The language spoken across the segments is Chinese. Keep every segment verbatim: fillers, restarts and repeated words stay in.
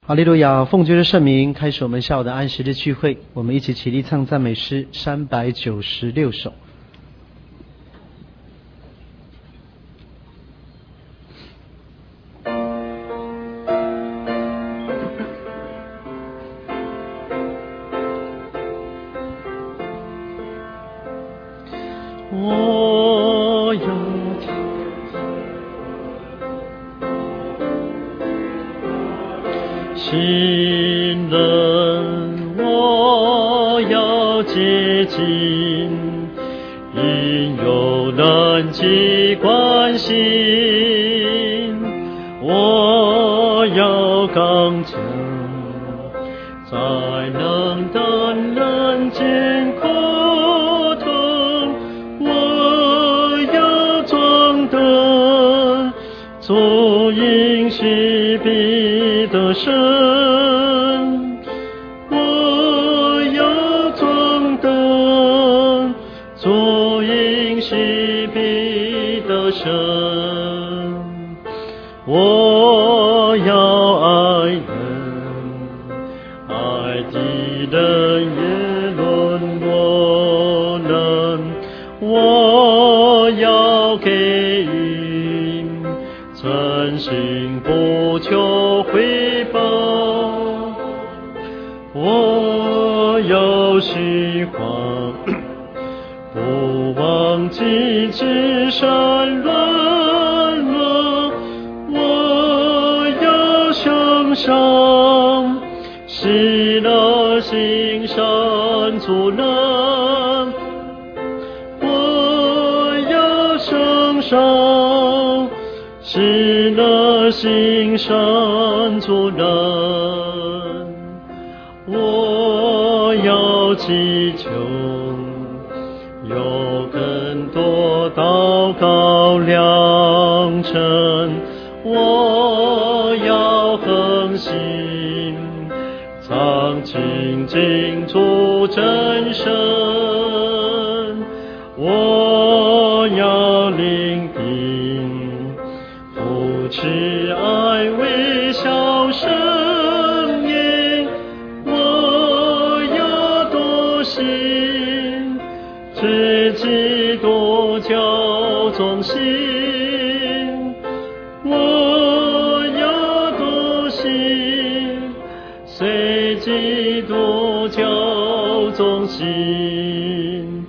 哈利路亚！奉主的圣名，开始我们下午的安息日聚会。我们一起起立唱赞美诗三百九十六首。我有新人，我要接近，因有人际关心，我要刚强，才能等人间苦痛，我要装得主应许必得胜，我要装得主应许必得胜，我要爱人，爱的人也论我能，我要给予诚心不求回报，我要虚华，不忘记至善软弱，我要向上，喜乐行善助人，我要向上，喜乐行善助人，我要祈求有更多祷告良辰，我要恒心常亲近主真神，我要聆听扶持爱微笑声音，我要多心知己多教忠心，我要多心随己多教忠心。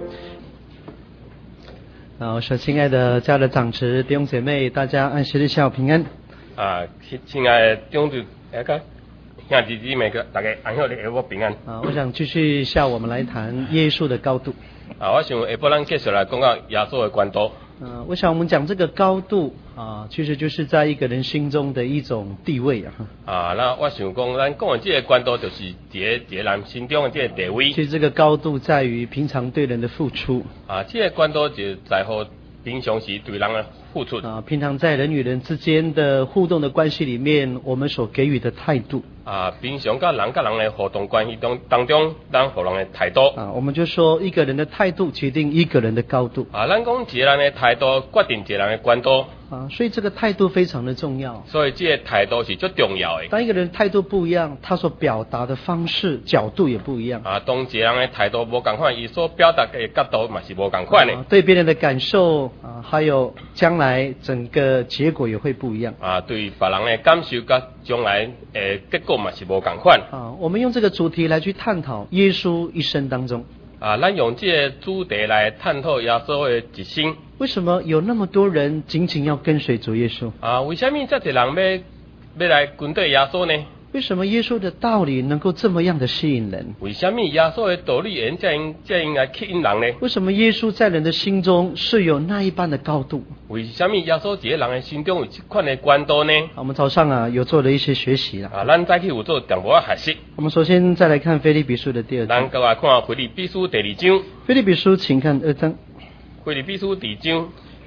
啊，我说亲爱的家的长侄弟兄姐妹，大家安息日下午平安。 啊，亲爱的弟兄姊妹个兄弟姊妹个，大家安息日下午平安。 啊，我想继续下午我们来谈耶稣的高度。 啊，我想下晡咱继续来讲到耶稣的高度。 呃，我想我们讲这个高度啊，其实就是在一个人心中的一种地位啊。 啊，那我想讲，咱讲的这个高度就是一个一个人心中的这个地位。 其实这个高度在于平常对人的付出。 啊，这个高度就在乎平常时对人的付出。 啊，平常在人与人之间的互动的关系里面，我们所给予的态度。 啊，平常甲人甲人的互动关系当当中，咱互人的态度。 啊，我们就说一个人的态度决定一个人的高度。 啊，咱讲一个人的态度决定一个人的高度。 啊，所以这个态度非常的重要。 所以这个态度是最重要的。 当一个人态度不一样，他所表达的方式、角度也不一样。 啊，当一个人的态度无同款，伊所表达的角度嘛是无同款的。 啊，对别人的感受啊，还有将来整个结果也会不一样。 啊，对别人的感受甲将来诶结果嘛是无同款。 啊，我们用这个主题来去探讨耶稣一生当中。 啊，咱用这个主题来探讨耶稣的一生。 为什么有那么多人仅仅要跟随主耶稣？ 啊，为什么这些人要要来跟对耶稣呢？ 为什么耶稣的道理能够这么样的吸引人？ 为什么耶稣的道理能这样这样来吸引人呢？ 为什么耶稣在人的心中是有那一般的高度？ 为什么耶稣在人的心中有这款的高度呢？ 我们早上啊有做了一些学习啦。 啊，咱早起有做淡薄仔学习。 我们首先再来看腓立比书的第二章。 咱再来看腓立比书第二章。 腓立比书，请看二章。 腓立比书第二章。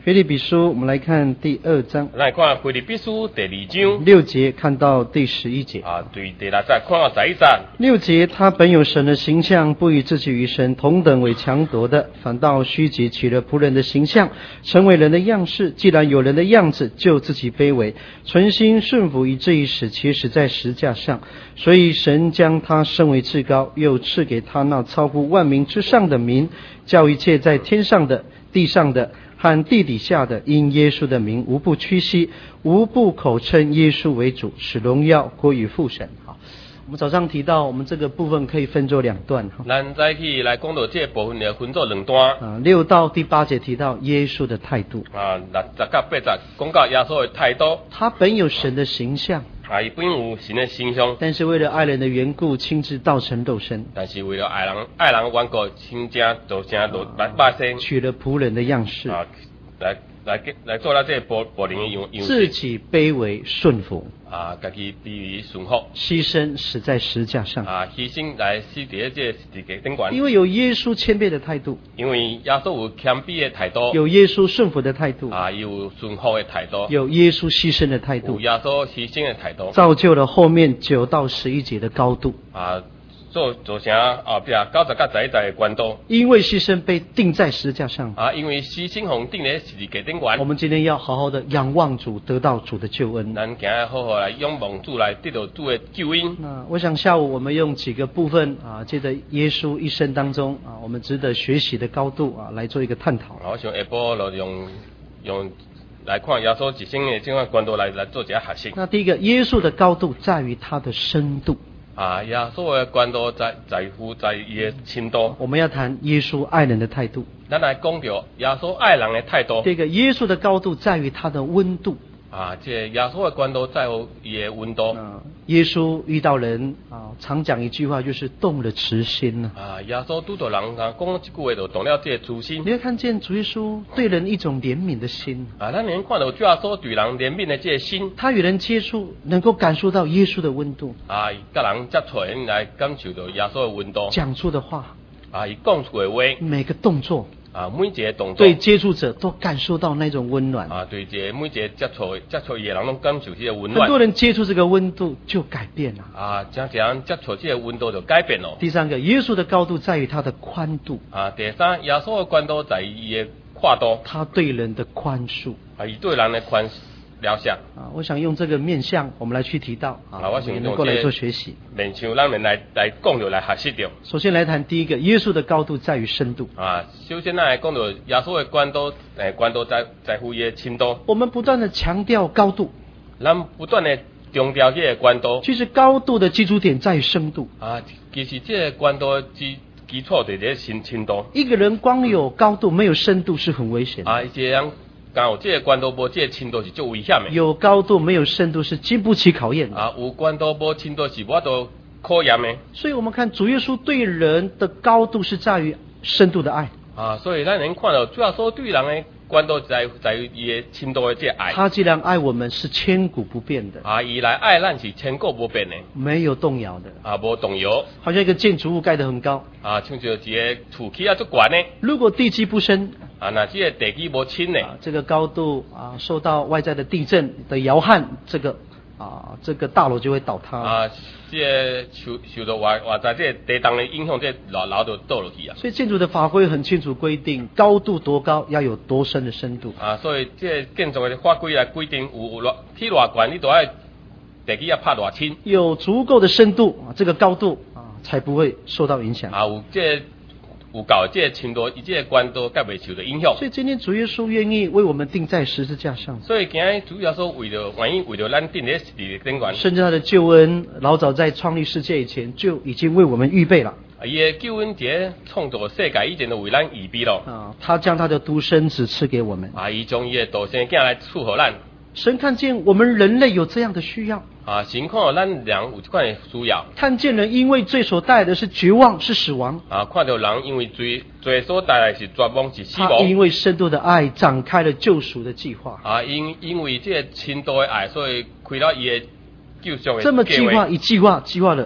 腓立比书，我们来看第二章， 来看腓立比书第二章六节看到第十一节。 啊，对第六节看到十一节。 六节，他本有神的形象，不以自己与神同等为强夺的，反倒虚己，取了仆人的形象，成为人的样式。既然有人的样子，就自己卑微，存心顺服，以至于死，且死在十字架上。所以神将他升为至高，又赐给他那超乎万民之上的名，叫一切在天上的、地上的和地底下的，因耶稣的名，无不屈膝，无不口称耶稣为主，使荣耀归于父神。好，我们早上提到，我们这个部分可以分作两段。 咱早起来讲到这部分，就分作两段。 啊，六到第八节提到耶稣的态度。 啊，六十到八节讲到耶稣的态度。 他本有神的形象。 啊，伊本有神的形象， 但是为了爱人的缘故，亲自道成肉身。 但是为了爱人，爱人的缘故，亲自道成肉肉身， 取了仆人的样式。 啊，来来来做到这仆仆人的样样式。 自己卑微顺服。 啊，家己卑微顺服， 牺牲死在十字架上。 啊，牺牲来死在这十字架顶端。 因为有耶稣谦卑的态度。 因为耶稣有谦卑的态度。 有耶稣顺服的态度。 啊，有顺服的态度。 有耶稣牺牲的态度。 有耶稣牺牲的态度。 造就了后面九到十一节的高度。 啊。做做成后壁九十到十一节的关度， 因为牺牲被钉在十字架上啊，因为牺牲红钉在十字架顶端。 我们今天要好好的仰望主，得到主的救恩。 咱今日好好来仰望主，来得到主的救恩。 那我想下午我们用几个部分啊，借着耶稣一生当中啊，我们值得学习的高度啊，来做一个探讨。 我想下晡就用用来看耶稣一生的这款关度来来做一下学习。 那第一个，耶稣的高度在于他的深度。 啊，耶稣的关度在在乎在伊的深度。 我们要谈耶稣爱人的态度。 咱来讲到耶稣爱人的态度。 这个耶稣的高度在于他的温度。 啊，这耶稣的关度在乎伊的温度。 啊，耶稣遇到人啊，常讲一句话，就是动了慈心呢。 啊，耶稣拄到人啊，讲一句话就动了这个慈心。 你会看见主耶稣对人一种怜悯的心。 啊，咱能看到主耶稣对人怜悯的这个心。 他与人接触，能够感受到耶稣的温度。 啊，甲人接触来感受到耶稣的温度。 讲出的话。 啊，伊讲出的话。 每个动作。 啊，每一个动作对接触者都感受到那种温暖。 啊，对这每一个接触接触伊的人拢感受这个温暖。 很多人接触这个温度就改变了。 啊，真正人接触这个温度就改变了。 第三个，耶稣的高度在于他的宽度。 啊，第三，耶稣的宽度在于伊的宽度。 他对人的宽恕。 啊，伊对人的宽了解。 啊，我想用这个面向，我们来去提到啊，我想能够来做学习。 面向咱们来来讲着来学习着。 首先来谈第一个，耶稣的高度在于深度。 啊，首先咱来讲到耶稣的宽度，诶，宽度在在乎伊的深度。 我们不断的强调高度， 咱不断的强调这个宽度。 其实高度的基础点在于深度。 啊，其实这个宽度基基础在这深深度。 一个人光有高度没有深度是很危险的。 啊，一个人。刚有这个关度无这个深度是最危险的。 有高度没有深度是经不起考验的。 啊，有关度无深度是无法度考验的。 所以我们看主耶稣对人的高度是在于深度的爱。 啊，所以咱能看到主要说对人的关度在在于伊的深度的这个爱。 他既然爱我们是千古不变的。 啊，伊来爱咱是千古不变的。 没有动摇的。 啊，无动摇。 好像一个建筑物盖得很高。 啊，像就一个厝起啊足悬的。 如果地基不深。 啊，那这个地基无深呢、 啊，这个高度啊，受到外在的地震的摇撼，这个啊，这个大楼就会倒塌。 啊，这个受受到外外在这个地动的影响，这楼楼就倒落去啊。 所以建筑的法规很清楚规定，高度多高要有多深的深度。 啊，所以这个建筑的法规来规定，有有起偌悬，你都要地基要拍偌深， 有足够的深度啊，这个高度啊，才不会受到影响。 啊，有这個有够这个深度，伊这个关度才袂受到影响。 所以今天主耶稣愿意为我们钉在十字架上。 所以今日主要说为了愿意为了咱钉在十字架顶端。 甚至他的救恩，老早在创立世界以前就已经为我们预备了。 啊，伊的救恩节创造世界以前就为咱预备了。 啊，他将他的独生子赐给我们。 啊，伊将伊的独生囝来赐予咱。 神看见我们人类有这样的需要。 啊，神看到咱人有这款的需要。 看见人因为罪所带来的是绝望，是死亡。 啊，看到人因为罪罪所带来是绝望，是死亡。 他因为深度的爱展开了救赎的计划。 啊，因因为这个深度的爱，所以开了伊的救赎的计划。 这么计划一计划计划了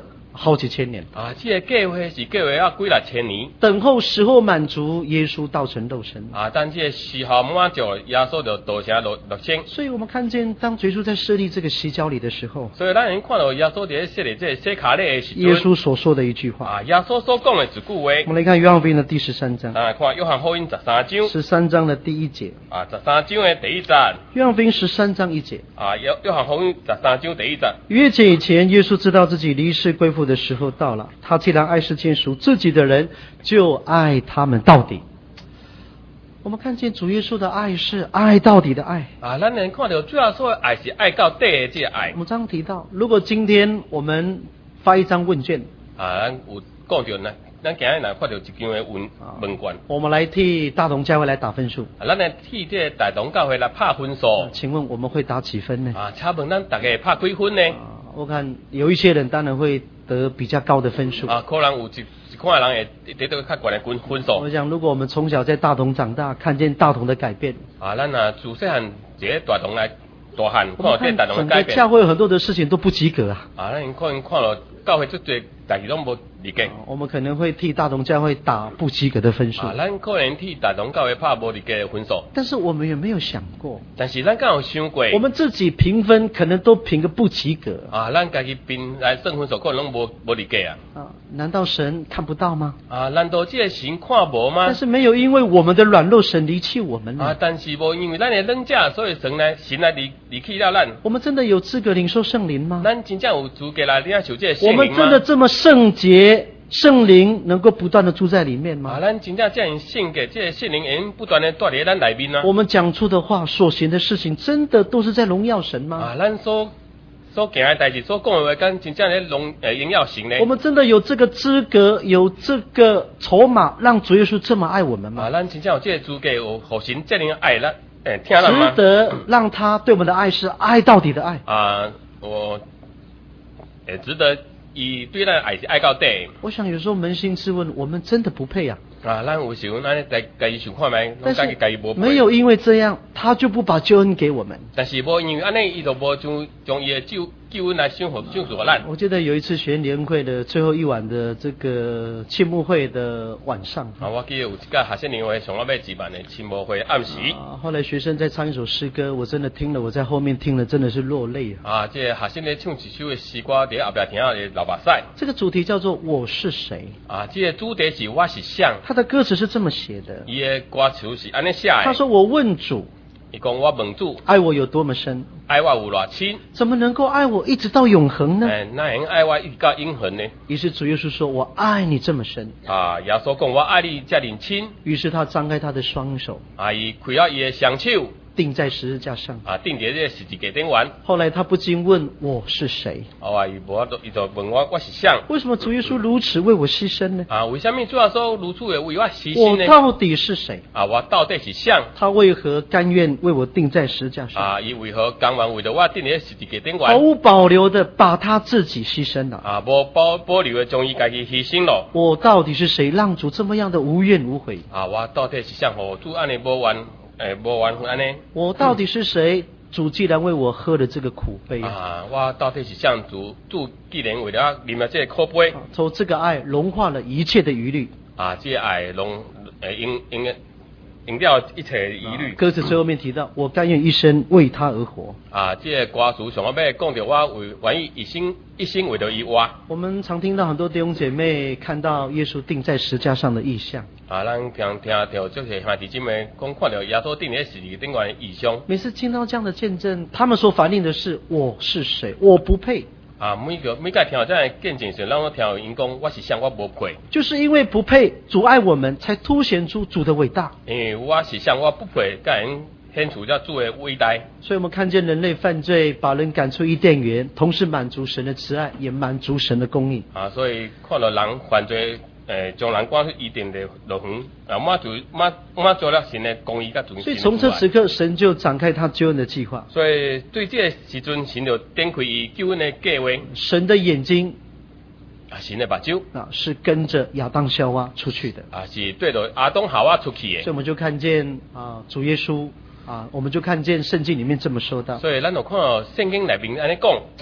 好几千年。 啊，这个计划是计划要几六千年。 等候时候满足，耶稣道成肉身。 啊，但这个时候满足，耶稣就道成肉肉身。 所以我们看见，当耶稣在设立这个洗脚礼的时候， 所以咱已经看到耶稣在设立这个洗脚礼的时阵， 耶稣所说的一句话。 啊，耶稣所讲的一句话。 我们来看约翰福音的第十三章。 啊，看约翰福音十三章。 十三章的第一节。 啊，十三章的第一节。 约翰福音十三章一节。 啊，约约翰福音十三章第一节。 逾越节以前，耶稣知道自己离世归父的时候到了。他既然爱世间属自己的人，就爱他们到底。我们看见主耶稣的爱是爱到底的爱。 啊，咱能看到主要说的爱是爱到底的这个爱。 我们刚刚提到，如果今天我们发一张问卷， 啊，咱有讲到呢，咱今日来发到一张的问问卷， 我们来替大同教会来打分数。 啊，咱来替这个大同教会来拍分数。 啊、请问我们会打几分呢？ 啊，请问咱大家拍几分呢？ 啊，我看有一些人当然会得比较高的分数。 啊，可能有一。看人会得到较高的分分数。 我想，如果我们从小在大同长大，看见大同的改变， 啊，咱啊自细汉一个大同来大汉，看到这大同的改变。 教会有很多的事情都不及格啊。 啊，咱可能看到教会最多代志拢无理解。 啊、我们可能会替大同教会打不及格的分数。 啊，咱可能替大同教会拍无理解的分数。 但是我们有没有想过？ 但是咱敢有想过？ 我们自己评分可能都评个不及格。 啊，咱家己评来算分数，可能拢无无理解啊。 啊，难道神看不到吗？ 啊，难道这个神看无吗？ 但是没有因为我们的软弱，神离弃我们了。 啊，但是无因为咱的软弱，所以神来神来离离弃了咱。 我们真的有资格领受圣灵吗？ 咱真正有资格来领受这个圣灵吗？ 我们真的这么圣洁，圣灵能够不断的住在里面吗？ 啊，咱真正这样圣洁，这个圣灵会不断的住在咱内面啊。 我们讲出的话，所行的事情，真的都是在荣耀神吗？ 啊，咱所所行的代志，所讲的话，跟真正的荣呃荣耀神呢？ 我们真的有这个资格，有这个筹码，让主耶稣这么爱我们吗？ 啊，咱真正有这个资格，有互神这样爱咱，诶，听咱吗？ 值得让他对我们的爱是爱到底的爱。 啊，我也值得。以对咱爱是爱到底。 我想有时候扪心自问，我们真的不配啊！ 啊，咱有时候咱在家己想看卖， 但是家己无配。 没有因为这样，他就不把救恩给我们。 但是无因为安尼，伊就无将将伊的救救恩来享受享受咱。 我记得有一次学联会的最后一晚的这个庆幕会的晚上， 啊，我记得有一个学生联会上了尾举办的庆幕会暗时。 啊，后来学生在唱一首诗歌，我真的听了，我在后面听了，真的是落泪啊！啊，这学生咧唱一首的诗歌，伫后壁听下流目屎。 这个主题叫做我是谁啊，这个主题是我是谁。 他的歌词是这么写的， 伊的歌词是安尼写的。 他说：“我问主， 伊讲我问主， 爱我有多么深？ 爱我有偌深？ 怎么能够爱我一直到永恒呢？ 哎，那能爱我一直到永恒呢？” 于是主耶稣说：“我爱你这么深。” 啊，耶稣讲我爱你这么深。 于是他张开他的双手， 啊，伊开了伊的双手。 钉在十字架上啊，钉在这十字架顶完。 后来他不禁问我是谁？ 哦啊，伊无法度，伊就问我我是谁？ 为什么主耶稣如此为我牺牲呢？ 啊，为什么主要说如此的为我牺牲呢？ 我到底是谁？ 啊，我到底是谁？ 他为何甘愿为我钉在十字架上？ 啊，伊为何甘愿为了我钉在十字架顶完？ 毫无保留的把他自己牺牲了。 啊，无保保留的将伊家己牺牲了。 我到底是谁？让主这么样的无怨无悔？ 啊，我到底是谁？何主安尼无完？诶，无完安尼。 我到底是谁？主既然为我喝了这个苦杯啊，我到底是谁？主主既然为了我啉了这个苦杯， 从这个爱融化了一切的疑虑。 啊，这个爱融诶，因因赢掉一切疑虑。 歌词最后面提到，我甘愿一生为他而活。 啊，这个歌词上尾尾讲到我为愿意一生一生为了伊活。 我们常听到很多弟兄姐妹看到耶稣钉在石架上的意象。 啊，咱听听到这些兄弟姐妹讲看到耶稣钉在十字架顶的意象。 每次听到这样的见证，他们所反映的是我是谁，我不配。 啊，每个每个听到这样的见证时，让我听到因讲我是谁，我无配。 就是因为不配，主爱我们，才凸显出主的伟大。 因为我是谁，我不配，才能显出这主的伟大。 所以我们看见人类犯罪，把人赶出伊甸园，同时满足神的慈爱，也满足神的公义。 啊，所以看到人犯罪。诶，将人赶去伊甸的乐园，啊，满足满满足了神的公义甲尊。 所以从这此刻，神就展开他救恩的计划。 所以对这个时阵，神就展开伊救恩的计划。 神的眼睛啊，神的目睭啊，是跟着亚当夏娃出去的。 啊，是对着亚当夏娃出去的。 所以我们就看见啊，主耶稣啊，我们就看见圣经里面这么说到。 所以咱就看到圣经里面安尼讲啊，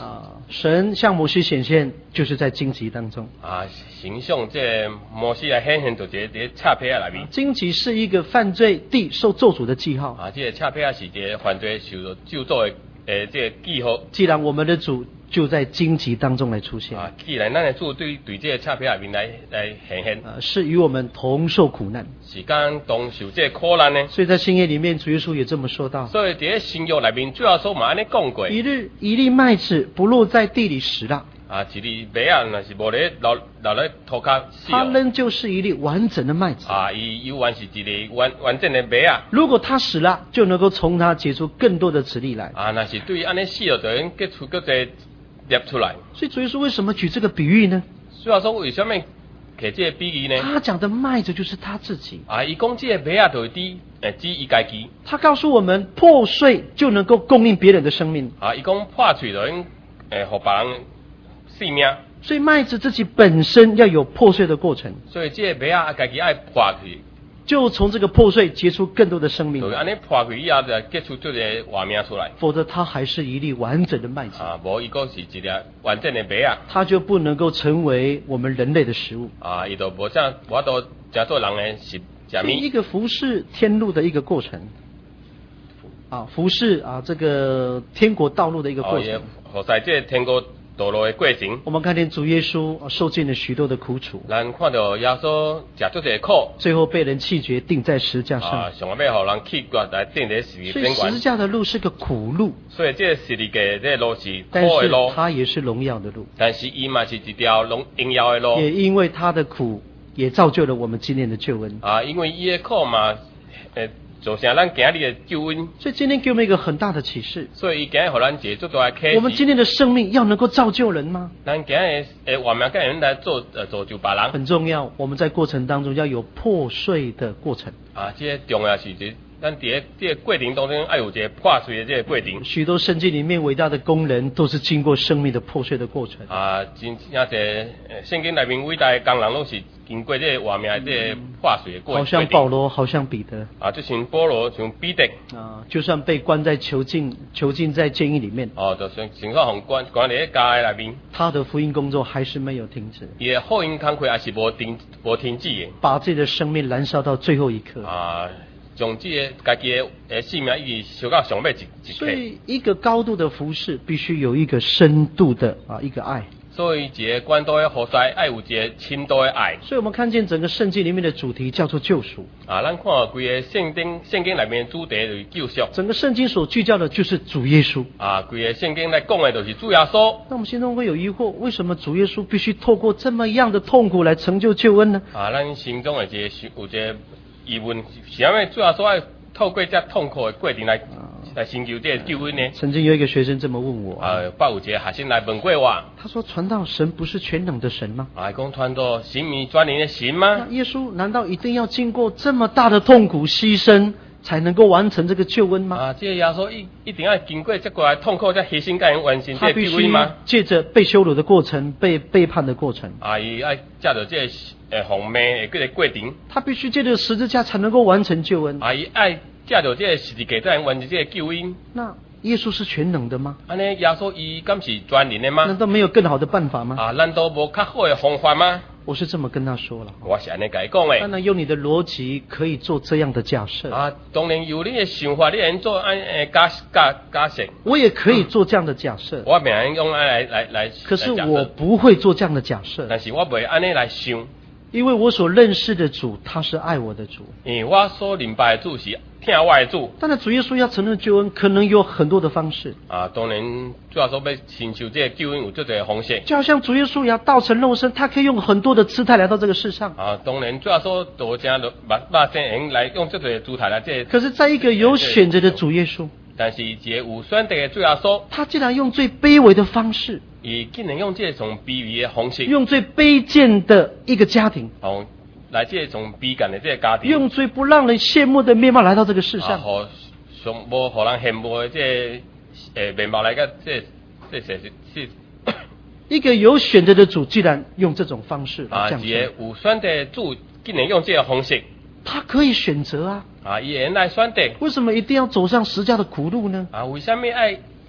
神向摩西显现，就是在荆棘当中。 啊，形象这摩西来显现就这这插皮啊内面。 荆棘是一个犯罪地受咒诅的记号。 啊，这个插皮啊是这犯罪受到咒诅的诶这个记号。 既然我们的主就在荆棘当中来出现。 啊，既然咱的主对对这个插皮内面来来显现。 呃，是与我们同受苦难。 是跟同受这个苦难呢。 所以在新约里面，主耶稣也这么说到。 所以在新约内面，主要说嘛安尼讲过。 一日一粒麦子不落在地里死了。 啊，一粒麦啊，若是无咧落落咧土骹死它仍旧是一粒完整的麦子。 啊，伊犹原是一粒完完整的麦啊。 如果它死了，就能够从它结出更多的籽粒来。 啊，若是对安尼死了，就能结出个这粒出来。 所以主耶稣为什么举这个比喻呢？ 所以说为什么摕这个比喻呢？ 他讲的麦子就是他自己。 啊，伊讲这个麦啊，就是指诶指伊家己。 他告诉我们，破碎就能够供应别人的生命。 啊，伊讲破碎就能诶，互别人性命。 所以麦子自己本身要有破碎的过程。 所以这个麦啊，家己爱破去。 就从这个破碎结出更多的生命。 对，安尼破开以后就结出这个活命出来。 否则它还是一粒完整的麦子。 啊，无伊个是一粒完整的麦啊。 它就不能够成为我们人类的食物。 啊，伊就无像我都叫做人的食食物。 一个服侍天路的一个过程。啊，服侍啊，这个天国道路的一个过程。 哦，也在这天国道路的过程。 我们看见主耶稣受尽了许多的苦楚。 咱看到耶稣吃足这苦， 最后被人弃绝，钉在十字架上。 啊，上尾要互人弃绝来钉在十字架上。 所以十字架的路是个苦路。 所以这十字架这路是苦但是的路。 它也是荣耀的路。 但是伊嘛是一条荣荣耀的路。 也因为他的苦，也造就了我们今天的救恩。 啊，因为伊的苦嘛，诶。造成咱今日的救恩， 所以今天给我们一个很大的启示。 所以伊今日互咱一个最大的启示。 我们今天的生命要能够造就人吗？ 咱今日诶，活命跟人来做呃造就别人。 很重要，我们在过程当中要有破碎的过程。 啊，这个重要是这，咱伫这个过程当中要有一个破碎的这个过程。 许多圣经里面伟大的工人都是经过生命的破碎的过程。 啊，真正这圣经内面伟大的工人都是经过这个活命的这个破碎的过程。 好像保罗，好像彼得。 啊，就像保罗，像彼得。 啊，就算被关在囚禁，囚禁在监狱里面。 哦，就算像说互关关在家内面。 他的福音工作还是没有停止。 伊的福音工作也是无停无停止的。 把自己的生命燃烧到最后一刻。 啊。将这个家己的诶性命一直烧到上尾一一刻。 所以一个高度的服事，必须有一个深度的啊一个爱。 所以一个关度的服侍，爱有一个深度的爱。 所以我们看见整个圣经里面的主题叫做救赎。 啊，咱看规个圣经圣经内面的主题就是救赎。 整个圣经所聚焦的就是主耶稣。 啊，规个圣经来讲的就是主耶稣。 那我们心中会有疑惑，为什么主耶稣必须透过这么样的痛苦来成就救恩呢？ 啊，咱心中的一个有一个疑问，是因为主耶稣爱透过这痛苦的过程来、啊、来成就这个救恩呢？ 曾经有一个学生这么问我， 啊，捌有一个学生来问过我， 他说：“传道神不是全能的神吗？” 啊，讲传道神明专能的神吗？ 那耶稣难道一定要经过这么大的痛苦牺牲，才能够完成这个救恩吗？ 啊，这个耶稣一一定要经过这个痛苦、这牺牲，才能完成这个救恩吗？ 借着被羞辱的过程、被背叛的过程， 啊，伊爱借着这个诶红梅的这个过程， 他必须借着十字架才能够完成救恩。 啊，伊爱借着这个十字架才能完成这个救恩。 那耶稣是全能的吗？ 安尼耶稣伊敢是全能的吗？ 难道没有更好的办法吗？ 啊，难道无较好的方法吗？ 我是这么跟他说了。 我是安尼甲伊讲的。 当然用你的逻辑可以做这样的假设。 啊，当然有你的想法，你能做安诶假假假设。 我也可以做这样的假设。 嗯、我袂用安来来来。 可是我不会做这样的假设。 但是我袂安尼来想。 因为我所认识的主，他是爱我的主。 因为我所明白的主是听我的主。 当然，主耶稣要承认救恩，可能有很多的方式。 啊，当然，主要说要寻求这个救恩有这个方式。 就好像主耶稣也要道成肉身，他可以用很多的姿态来到这个世上。 啊，当然，主要说多加的把把这人来用这个姿态来这。 可是，在一个有选择的主耶稣。 但是，一个有选择的主耶稣， 他竟然用最卑微的方式， 伊竟然用这种卑微的方式， 用最卑贱的一个家庭， 哦，来这种卑賤的这个家庭， 用最不让人羡慕的面貌来到这个世上， 啊，上无互人羡慕的这诶面貌来个这这这是一个有选择的主，既然用这种方式啊，一个有选择的主，竟然用这个方式。 他可以选择啊！ 啊，伊人来选择， 为什么一定要走上十架的苦路呢？ 啊，为什么爱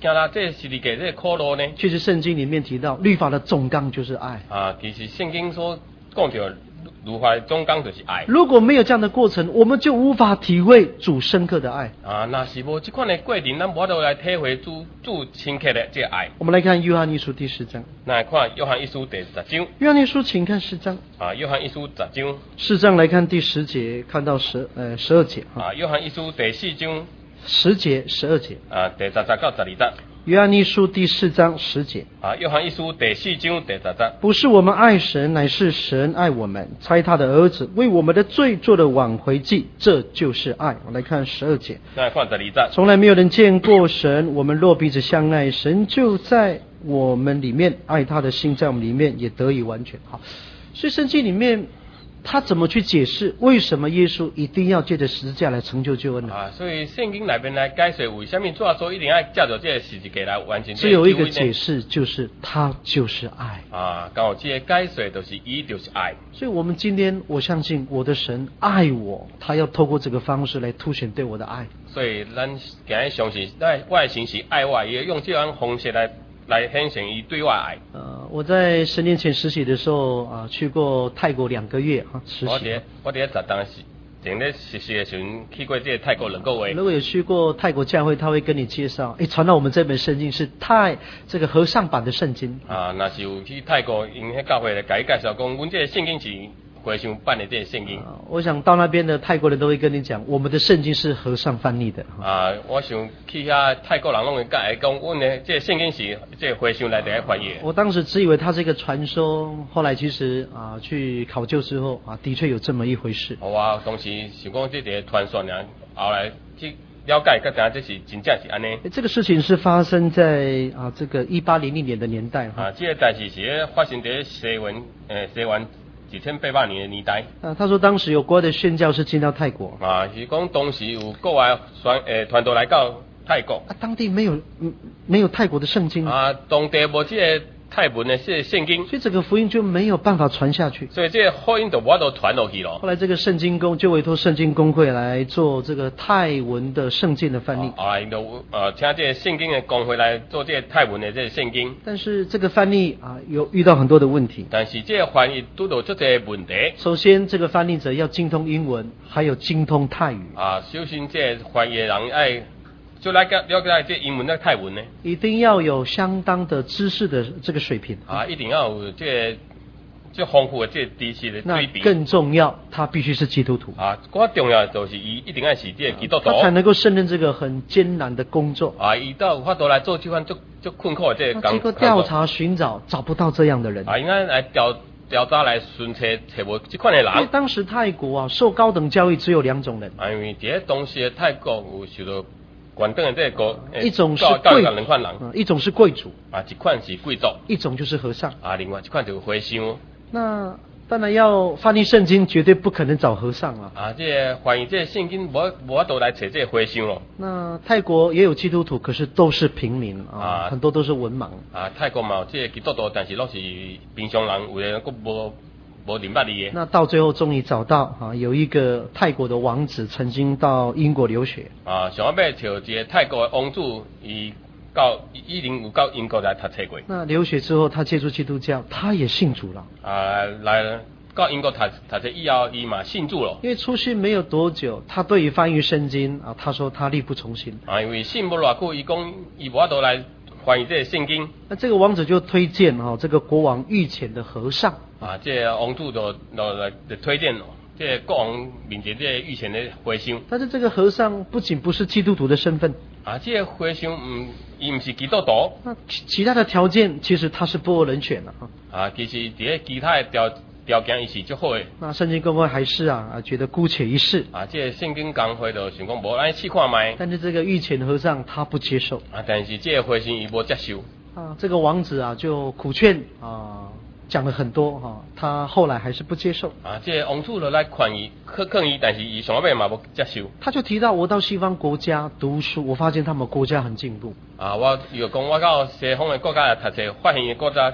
行啦这世界这个苦路呢？ 其实圣经里面提到，律法的总纲就是爱。 啊，其实圣经所讲到律法的总纲就是爱。 如果没有这样的过程，我们就无法体会主深刻的爱。 啊，那是无这款的过程，咱无法度来体会主主深刻的这个爱。 我们来看约翰一书第十章。 那来看约翰一书第十章。 约翰一书，请看十章。 啊，约翰一书十章。 十章来看第十节，看到十呃十二节。 啊，约翰一书第四章。 十节、十二节。 啊，第十节到十二节。 约翰一书第四章十节。 啊，约翰一书第四章第十节。 不是我们爱神，乃是神爱我们，差他的儿子为我们的罪做的挽回祭，这就是爱。我来看十二节。 来看十二节。 从来没有人见过神，我们若彼此相爱，神就在我们里面，爱他的心在我们里面也得以完全。好，所以圣经里面他怎么去解释为什么耶稣一定要借着十字架来成就救恩呢？ 啊，所以圣经内面来解释为什么主要说一定要借着这个十字架来完成。 只有一个解释，就是他就是爱。 啊，刚好这个解释就是伊就是爱。 所以我们今天我相信我的神爱我，他要透过这个方式来凸显对我的爱。 所以咱今日相信，在我的神是爱我，也用这样方式来来显现伊对我的爱。 呃，我在十年前实习的时候啊、呃，去过泰国两个月啊实习。 我伫我伫十当时前咧实习的时候去过这个泰国两个月。 如果有去过泰国教会，他会跟你介绍，哎，传到我们这本圣经是泰这个和尚版的圣经。 啊，那是有去泰国因迄教会来介介绍讲，阮这个圣经是和尚版的这个圣经。 啊，我想到那边的泰国人都会跟你讲，我们的圣经是和尚翻译的。 啊，我想去遐泰国人拢会甲讲，阮的这个圣经是这个和尚来第一翻译的。 我当时只以为它是一个传说，后来其实啊去考究之后啊，的确有这么一回事。 我当时想讲这个传说尔，后来去了解，甲知影这是真正是安尼。 这个事情是发生在啊这个一八零零年的年代啊，这个代志是发生在西元呃西元一千八百年的年代。 啊，他说当时有国外的宣教士进到泰国。 啊，是讲当时有国外传呃传道来到泰国。 啊，当地没有嗯没有泰国的圣经。 啊，当地无这个泰文的这个圣经， 所以这个福音就没有办法传下去。 所以这个福音就无法度传落去咯。 后来这个圣经公就委托圣经公会来做这个泰文的圣经的翻译。 啊，就呃请这个圣经的公会来做这个泰文的这个圣经。 但是这个翻译啊有遇到很多的问题。 但是这个翻译拄到这个问题。 首先，这个翻译者要精通英文，还有精通泰语。 啊，首先这个翻译的人爱。就来了解这英文的泰文呢， 一定要有相当的知识的这个水平啊，一定要有这个最丰富的这个知识的水平。 那更重要，他必须是基督徒啊。更重要就是伊一定要是这个基督徒， 他才能够胜任这个很艰难的工作啊。伊到有法度来做这款足足困苦的这个工作。 经过调查寻找，找不到这样的人啊，应该来调调查来寻找找无这款的人。 因为当时泰国啊，受高等教育只有两种人。 啊，因为这当时的泰国有受到关等的这个一种是贵族，一种是贵族啊，一款是贵族， 一种就是和尚啊，另外一款就是和尚。 那当然要翻译圣经，绝对不可能找和尚了啊。这个翻译这个圣经，无无法度来找这个和尚咯。 那泰国也有基督徒，可是都是平民啊，啊很多都是文盲啊。泰国嘛有这个基督徒，但是都是平常人，有的佫无。无明白的。 那到最后终于找到啊，有一个泰国的王子曾经到英国留学啊，想要要找一个泰国的王子，伊到伊经有到英国来读册过。 那留学之后，他接触基督教，他也信主了啊，来到英国读读册以后，伊嘛信主了。 因为出信没有多久，他对于翻译圣经啊，他说他力不从心啊，因为信无偌久，伊讲伊无法度来翻译这个圣经。 那这个王子就推荐哈、哦，这个国王御前的和尚。 啊，这个王子就就来推荐咯，这个国王面前这个御前的和尚。 但是这个和尚不仅不是基督徒的身份， 啊，这个和尚唔，伊唔是基督徒。 那其其他的条件，其实他是不二人选的啊。啊，其实这个其他的条条件伊是最好的。 那圣经公会还是啊啊，觉得姑且一试。 啊，这个圣经公会就想讲，无咱试看卖。 但是这个御前和尚他不接受。 啊，但是这个和尚伊无接受。 啊，这个王子啊就苦劝啊。讲了很多哈、啊，他后来还是不接受。 啊，这个王子就来劝伊、劝劝伊，但是伊上尾嘛无接受。 他就提到我到西方国家读书，我发现他们国家很进步。 啊，我又讲我到西方的国家来读册，发现国家足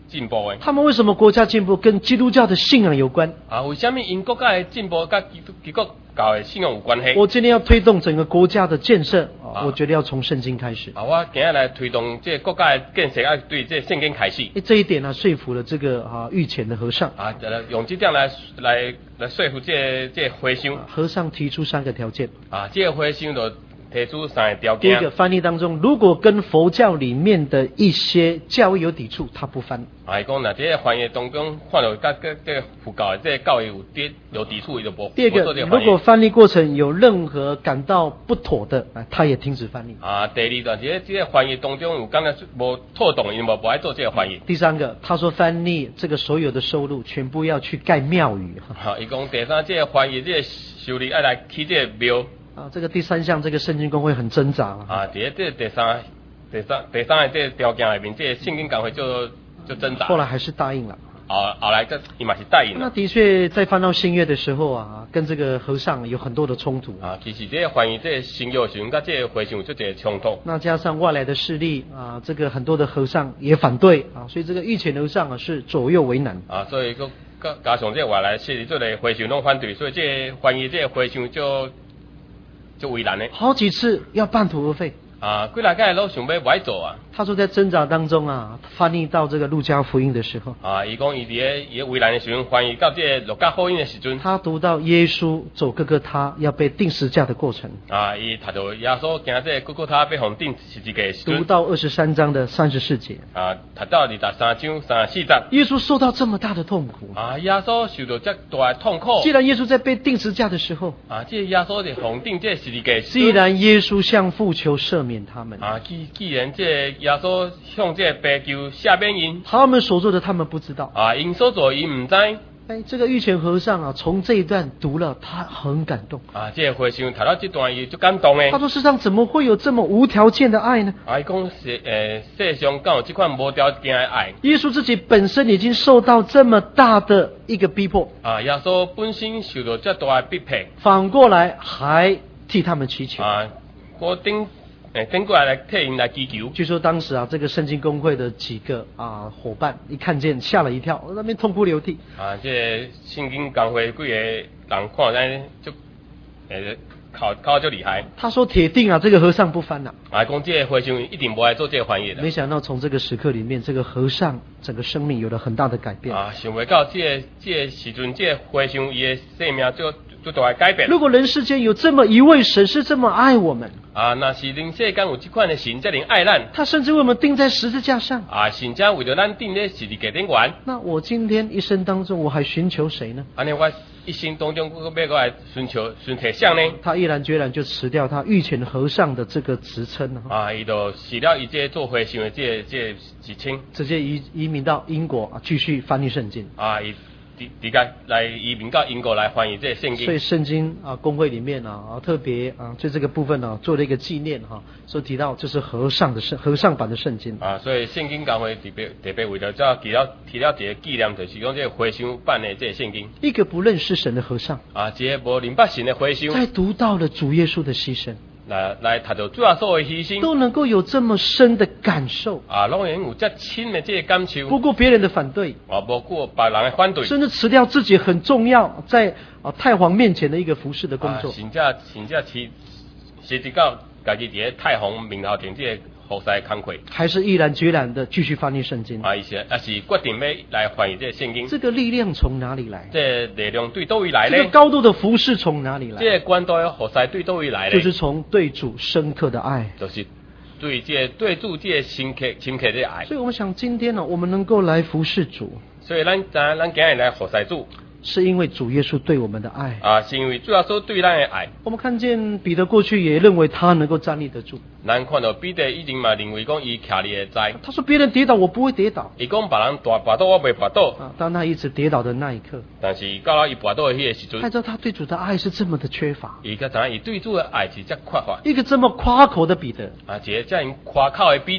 进步的。 他们为什么国家进步跟基督教的信仰有关？ 啊，为什么因国家的进步跟基督基督教的信仰有关系？ 我今天要推动整个国家的建设，啊、我觉得要从圣经开始。 啊，我今日来推动这国家的建设，要对这圣经开始。 这一点呢、啊，说服了这个啊御前的和尚。 啊，用这点来来来说服这这和尚。 啊、和尚提出三个条件。 啊，这个和尚就提出三个条件。 第一个翻译当中，如果跟佛教里面的一些教义有抵触，他不翻。 啊，讲那这个翻译当中看到跟跟这个佛教的这个教义有抵有抵触，伊就不。 第二个，如果翻译过程有任何感到不妥的，啊，他也停止翻译。 啊，第二段这个这个翻译当中有感觉无妥当，伊无不爱做这个翻译。 第三个，他说翻译这个所有的收入全部要去盖庙宇。 好，伊讲第三这个翻译这个收入要来起这个庙。 啊，这个第三项，这个圣经公会很挣扎了。 啊，这这第三、第三、第三个这个条件里面，这个圣经公会就就挣扎。 后来还是答应了。 啊，后来这伊嘛是答应了。 那的确，在翻到新约的时候啊，跟这个和尚有很多的冲突。 啊，其实这个翻译这个新约时，跟这个和尚有这个冲突。 那加上外来的势力啊，这个很多的和尚也反对啊，所以这个御前和尚啊是左右为难。 啊，所以个加上这个外来势力，这个和尚拢反对，所以这个翻译这个和尚就。就为难嘞， 好几次要半途而废啊！几来个都想要不爱做啊。 他说在挣扎当中啊，翻译到这个路加福音的时候啊，伊讲伊伫个伊为难的时候翻译到这个路加福音的时阵， 他读到耶稣走哥哥他要被钉十字架的过程啊，伊读到耶稣行这哥哥他被红钉十字架的时阵， 读到二十三章的三十四节啊，读到二十三章三十四节， 耶稣受到这么大的痛苦啊，耶稣受到这大的痛苦。 既然耶稣在被钉十字架的时候啊，这耶稣在红钉这十字架， 既然耶稣向父求赦免他们啊，既既然这耶稣向这白求赦免因， 他们所做的他们不知道啊，因所做因唔知。 哎，这个御前和尚啊，从这一段读了，他很感动啊。这个和尚读到这段，伊就感动诶。 他说：“世上怎么会有这么无条件的爱呢？” 啊，伊讲世诶，世上敢有这款无条件的爱？ 耶稣自己本身已经受到这么大的一个逼迫啊，耶稣本身受到这大的逼迫， 反过来还替他们祈求啊。我顶。诶，等过来来替因来祈求。 据说当时啊，这个圣经公会的几个啊伙伴一看见吓了一跳，那边痛哭流涕。 啊，这圣经公会几个人看咱就诶考考就厉害。 他说铁定啊，这个和尚不翻了。 啊，讲这个和尚一定不爱做这个翻译的。 没想到从这个时刻里面，这个和尚整个生命有了很大的改变。 啊，想不到这个这个时阵，这个和尚伊的生命就就大改变。 如果人世间有这么一位神是这么爱我们。 啊，那是人世间有这款的神，这能爱咱。 他甚至为我们钉在十字架上。 啊，甚至为了咱钉在十字架顶缘。 那我今天一生当中，我还寻求谁呢？ 安尼我一生当中，我要过来寻求寻求谁呢？ 他毅然决然就辞掉他御前和尚的这个职称了。 啊，伊就辞了伊这做和尚的这这职称， 直接移移民到英国啊，继续翻译圣经。 啊，伊。直接来移民到英国来翻译这圣经， 所以圣经啊公会里面啊特别啊对这个部分呢、啊、做了一个纪念哈、啊，所以提到这是和尚的圣和尚版的圣经啊，所以圣经公会特别特别为了这提了提了一个纪念，就是讲这个和尚版的这个圣经。 一个不认识神的和尚啊，一个无明白神的和尚， 在读到了主耶稣的牺牲。 来来读到主耶稣的牺牲， 都能够有这么深的感受啊，拢能有这深的这个感受。 不顾别人的反对， 啊，不顾别人的反对， 甚至辞掉自己很重要在啊太皇面前的一个服侍的工作。 啊，甚至甚至辞辞职到家己伫太皇面头前这个服侍工课， 还是毅然决然的继续翻译圣经。 啊，伊是也是决定要来翻译这个圣经。 这个力量从哪里来？ 这力量对倒位来呢？ 这个高度的服侍从哪里来？ 这个关度的服侍对倒位来呢？ 就是从对主深刻的爱， 就是对这个、对主这个深刻深刻的爱。 所以我们想今天呢、啊，我们能够来服侍主， 所以咱咱咱今日来服侍主。 是因为主耶稣对我们的爱啊，是因为主耶稣对咱的爱。 我们看见彼得过去也认为他能够站立得住。 咱看到彼得已经嘛认为讲伊徛立会在。 他说别人跌倒我不会跌倒。 伊讲别人大跌倒我袂跌倒。 啊，当他一直跌倒的那一刻， 但是到了伊跌倒的迄个时阵， 他知道他对主的爱是这么的缺乏。 伊才知影伊对主的爱是这缺乏。 一个这么夸口的彼得， 啊，一个这样夸口的彼得。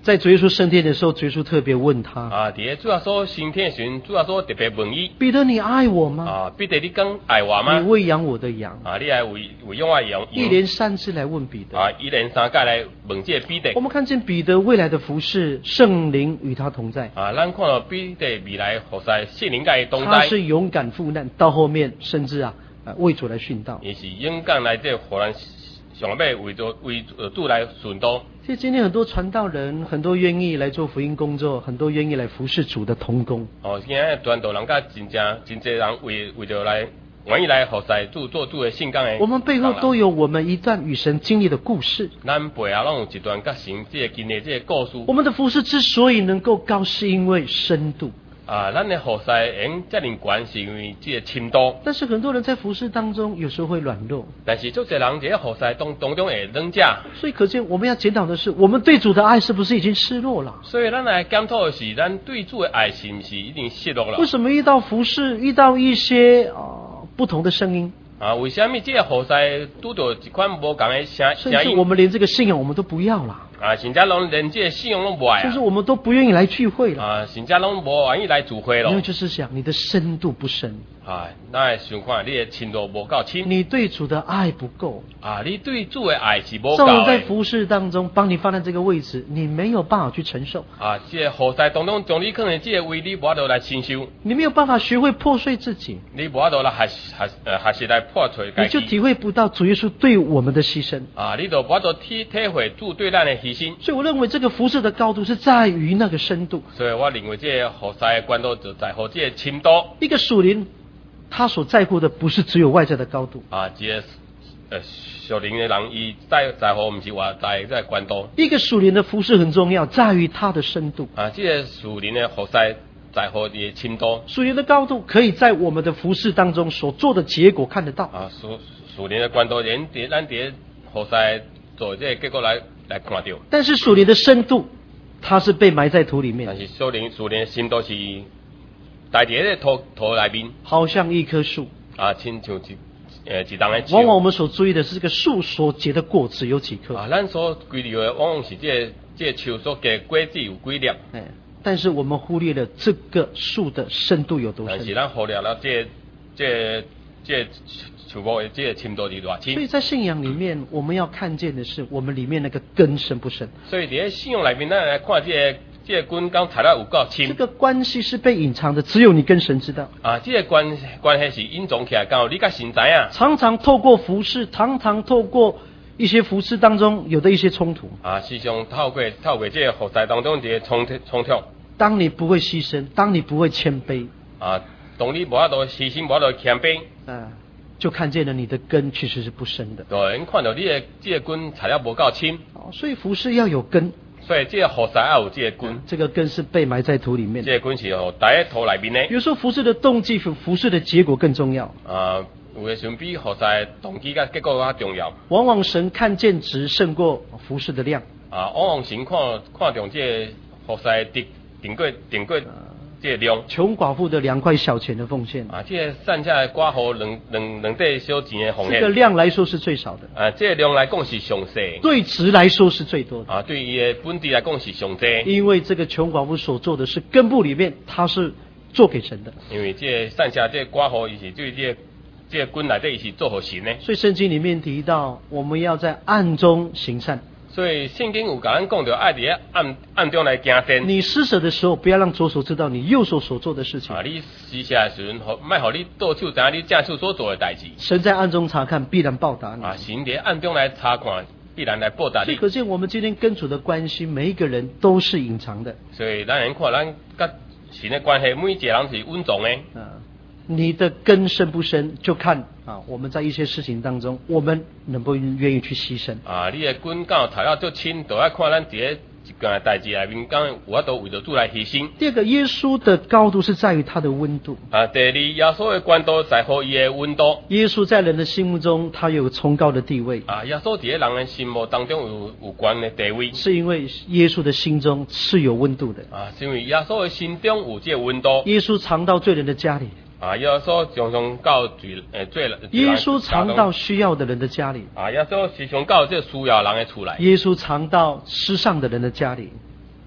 在主耶稣升天的时候，主耶稣特别问他： 啊，伫咧主耶稣升天的时阵，主耶稣特别问伊： 彼得，你爱我吗？ 啊，彼得，你讲爱我吗？ 你喂养我的羊。 啊，你来喂喂养我的羊。 一连三次来问彼得。 啊，一连三届来问这彼得。 我们看见彼得未来的服事，圣灵与他同在。 啊，咱看到彼得未来服事，圣灵甲伊同在。 他是勇敢赴难，到后面甚至啊，啊为主来殉道。 伊是勇敢来这荷兰。上要为着为主来顺道。 其实今天很多传道人，很多愿意来做福音工作，很多愿意来服侍主的同工。 哦，今日传道人甲真正真侪人为为着来愿意来服侍主做主的圣工的。 我们背后都有我们一段与神经历的故事。 咱背后拢有一段甲神这个经历这个故事。 我们的服侍之所以能够高，是因为深度。 啊，咱的服侍用遮尔悬，是因为这个深度。 但是很多人在服侍当中，有时候会软弱。 但是足侪人在服侍当当中会软弱。 所以可见我们要检讨的是，我们对主的爱是不是已经失落了？ 所以咱来检讨的是，咱对主的爱是不是已经失落了？ 为什么遇到服侍，遇到一些啊、呃、不同的声音？ 啊，为什么这个服侍拄到一款无同的声声音？ 甚至我们连这个信仰我们都不要了。 啊，甚至拢连这个信仰拢无爱啊！ 甚至我们都不愿意来聚会了。 啊，甚至拢无愿意来聚会了。 因为就是想你的深度不深。 啊，咱会想看你的深度无够深。 你对主的爱不够。 啊，你对主的爱是无够的。 纵然在服事当中帮你放在这个位置，你没有办法去承受。 啊，这个服侍当中将你放在这个位，你无法度来承受。 你没有办法学会破碎自己。 你无法度来学学呃学习来破碎自己。 你就体会不到主耶稣对我们的牺牲。 啊，你就无法度体体会主对咱的牺牲。 所以我认为这个服事的高度是在于那个深度。 所以我认为这个服侍的关度就在乎这个深度。 一个属灵，他所在乎的不是只有外在的高度。 啊，这个呃属灵的人，伊在在乎不是外在这个关度。 一个属灵的服事很重要，在于它的深度。 啊，这个属灵的服侍在乎的深度。 属灵的高度可以在我们的服事当中所做的结果看得到。 啊，属属灵的关度，连伫咱伫服侍做这个结果来来看到。 但是属灵的深度，它是被埋在土里面。 但是属灵属灵的深度是在伫个土土内面， 好像一棵树啊，亲像一呃一丛的树。 往往我们所注意的是这个树所结的果子有几颗。 啊，咱所归类的往往是这个这个树所结果子有几粒。 哎，但是我们忽略了这个树的深度有多深。 但是咱忽略了这这这树木的这个深度是多深。 所以在信仰里面，我们要看见的是我们里面那个根深不深。 所以伫信仰里面，咱来看这个这个根刚材料有够深。 这个关系是被隐藏的，只有你跟神知道。 啊，这个关关系是隐藏起来，刚好你甲神知影。 常常透过服事，常常透过一些服事当中有的一些冲突。 啊，时常透过透过这个服侍当中这个冲突冲突。 当你不会牺牲，当你不会谦卑， 啊，当你无法度牺牲，无法度谦卑， 啊，就看见了你的根其实是不深的。 对，你看到你的这个根材料无够深。 哦，所以服事要有根。 所以这个服侍要有这个根。 这个根是被埋在土里面的。 这个根是哦，在土里面的。 有时候服事的动机比服事的结果更重要。 啊，有的时候比服侍动机甲结果较重要。 往往神看见值胜过服事的量。 啊，往往神看看重这个服侍的顶过顶过这个量。 穷寡妇的两块小钱的奉献。 啊，这个剩下的寡妇两两两块小钱的奉献。 这个量来说是最少的。 啊，这个量来讲是上细。 对值来说是最多的。 啊，对伊的本质来讲是上济。 因为这个穷寡妇所做的是根部里面，他是做给神的。 因为这个剩下这个寡妇，伊是对这个这个根内底伊是做给神的。 所以圣经里面提到，我们要在暗中行善。 所以圣经有甲咱讲到，爱伫暗暗中来行善。 你施舍的时候，不要让左手知道你右手所做的事情。 啊，你施舍的时阵，莫互你左手知影你正手所做的代志。 神在暗中查看，必然报答你。 啊，神伫暗中来查看，必然来报答你。 所以可见我们今天跟主的关系，每一个人都是隐藏的。 所以咱人看咱甲神的关系，每一个人是稳重的。 啊，你的根深不深，就看啊，我们在一些事情当中，我们能不能愿意去牺牲。 啊，你的根刚材料就深，都要看咱伫个一件代志内面，刚有法度为着主来牺牲。 第二个，耶稣的高度是在于他的温度。 啊，第二，耶稣的关度在乎伊的温度。 耶稣在人的心目中，他有崇高的地位。 啊，耶稣伫个人的心目当中有有关的地位， 是因为耶稣的心中是有温度的。 啊，是因为耶稣的心中有这个温度。 耶稣常到罪人的家里。 啊，耶稣常常到罪诶罪人。 耶稣常到需要的人的家里。 啊，耶稣时常到这需要人的厝内。 耶稣常到失丧的人的家里。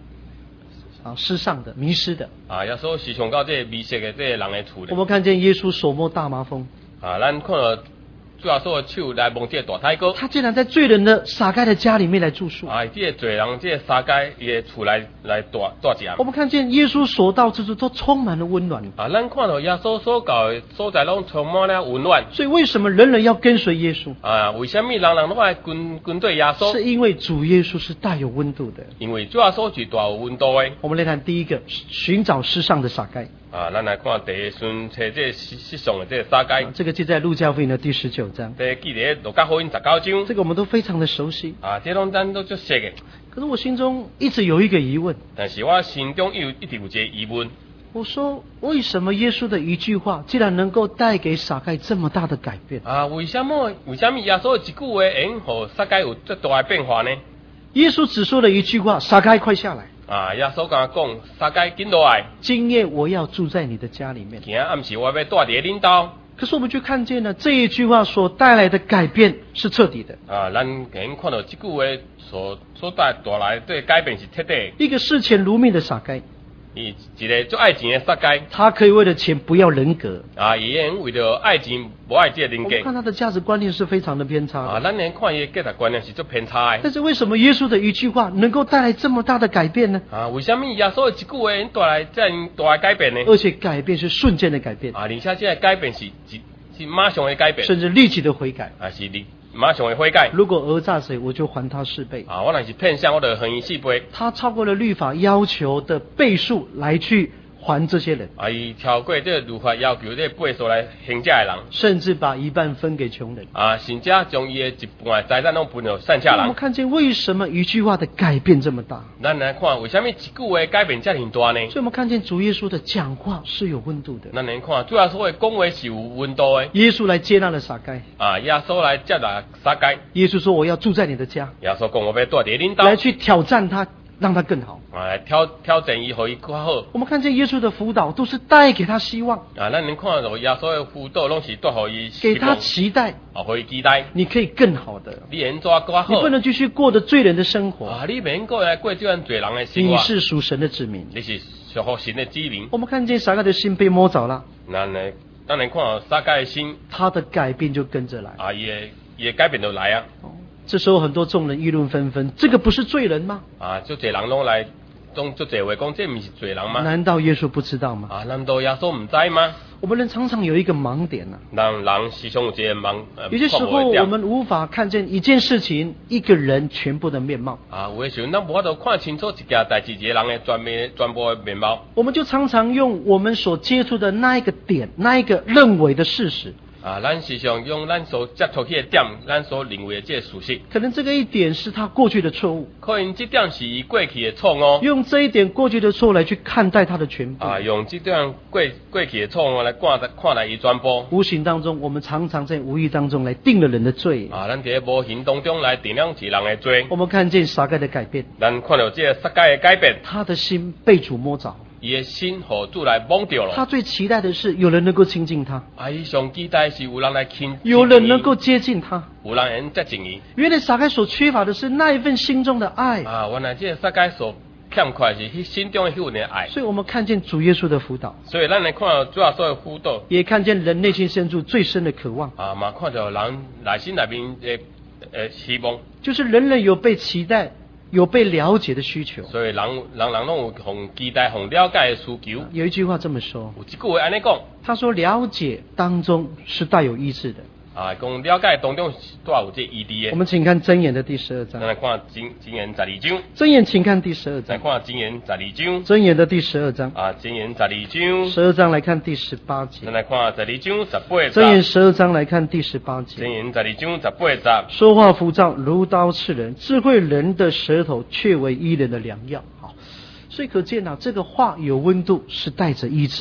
啊，失丧的、迷失的。 啊，耶稣是上到这个迷失的这个人的厝咧。 我们看见耶稣手摸大麻风， 啊，咱看到主耶稣的手来摸这个大太哥。 他竟然在罪人的撒该的家里面来住宿。 啊，这个罪人这个撒该伊的厝来来住住一下。 我们看见耶稣所到之处都充满了温暖。 啊，咱看到耶稣所到的所在拢充满了温暖。 所以为什么人人要跟随耶稣？ 啊，为什么人人都爱跟跟对耶稣？ 是因为主耶稣是大有温度的。 因为主耶稣是大有温度的。 我们来看第一个，寻找失丧的撒该。 啊，咱来看第一顺找这失失丧的这个撒该。 啊，这个记在路加福音的第十九章。 这记在路加福音十九章。 这个我们都非常的熟悉。 啊，这拢咱都足熟的。 可是我心中一直有一个疑问。 但是我心中有一直有一个疑问。 我说，为什么耶稣的一句话，竟然能够带给撒该这么大的改变？ 啊，为什么为什么耶稣一句话会让撒该有这大的变化呢？ 耶稣只说了一句话：撒该，快下来。 啊，耶稣跟他讲，撒该紧落来。 今夜我要住在你的家里面。 今天暗时我要住在恁兜。 可是我们却看见了这一句话所带来的改变是彻底的。 啊，咱能看到这句话所所带带来对改变是彻底。 一个视钱如命的撒该， 伊一个做爱钱的撒该， 他可以为了钱不要人格。 啊，伊能为了爱钱不爱这个人格。 我们看他的价值观念是非常的偏差的。 啊，咱能看伊的价值观念是做偏差的。 但是为什么耶稣的一句话能够带来这么大的改变呢？ 啊，为什么耶稣的一句话能带来这样大的改变呢？ 而且改变是瞬间的改变。 啊，而且这个改变是是是马上的改变， 甚至立即的悔改。 啊，是立马上的悔改。 如果讹诈谁，我就还他四倍。 啊，我若是骗相，我就还伊四倍。 他超过了律法要求的倍数来去还这些人。 啊，伊超过这个律法要求这倍数来还这的人， 甚至把一半分给穷人。 啊，甚至将伊的一半财产拢分给剩下人。 我们看见为什么一句话的改变这么大？ 咱来看为什么一句话改变这么大呢？ 所以我们看见主耶稣的讲话是有温度的。 咱来看主要说的讲话是有温度的。 耶稣来接纳了撒该。 啊，耶稣来接纳撒该。 耶稣说：“我要住在你的家。” 耶稣讲：“我要住在恁兜。” 来去挑战他，让他更好。 啊，来挑挑战伊，互伊更好。 我们看见耶稣的辅导都是带给他希望。 啊，咱能看到耶稣的辅导拢是带互伊给他期待。 啊，互伊期待。 你可以更好的。 你能做更好。 你不能继续过着罪人的生活。 啊，你不能过来过这样罪人的生活。 你是属神的子民。 你是属乎神的子民。 我们看见撒该的心被摸着了。 咱来，咱能看到撒该的心， 他的改变就跟着来。 啊，也也改变就来啊。 哦，这时候很多众人议论纷纷，这个不是罪人吗？ 啊，就这人拢来。中就这位讲，这不是罪人吗？ 难道耶稣不知道吗？ 啊，难道耶稣唔知吗？ 我们人常常有一个盲点啊， 人人时常有这个盲。呃、 有些时候我们无法看见一件事情、一个人全部的面貌。 啊，有的时候咱无法度看清楚一件代志、一个人的全面、全部的面貌。 我们就常常用我们所接触的那一个点、那一个认为的事实。 啊，咱时常用咱所接触去的点，咱所认为的这个事实。 可能这个一点是他过去的错误， 可能这点是伊过去的错误。 用这一点过去的错误来去看待他的全部。 啊，用这点过过去的错误来看待看待伊全部。 无形当中，我们常常在无意当中来定了人的罪。 啊，咱在无形当中来定了一人的罪。 我们看见撒该的改变， 咱看到这个撒该的改变， 他的心被主摸着。 伊的心互主来摸着了。 他最期待的是有人能够亲近他。 啊，伊上期待是有人来亲， 有人能够接近他， 有人能接近伊。 原来撒该所缺乏的是那一份心中的爱。 啊，原来这个撒该所欠缺是他心中的迄份的爱。 所以我们看见主耶稣的辅导， 所以咱来看到主要所有辅导， 也看见人内心深处最深的渴望。 啊，嘛看到人内心内面的呃希望， 就是人人有被期待。有被了解的需求， 所以人人人拢有互期待、互了解的需求。 有一句话这么说， 有一句话安尼讲， 他说了解当中是带有意志的。 啊，讲了解当中都有这意义的。 我们请看箴言的第十二章。 咱来看箴箴言十二章。 箴言，请看第十二章。 来看箴言十二章。 箴言的第十二章。 啊，箴言十二章。 十二章来看第十八节。 咱来看十二章十八节。 箴言十二章来看第十八节。 箴言十二章十八节。 说话浮躁，如刀刺人；智慧人的舌头，却为医人的良药。好，所以可见啊，这个话有温度，是带着医治的。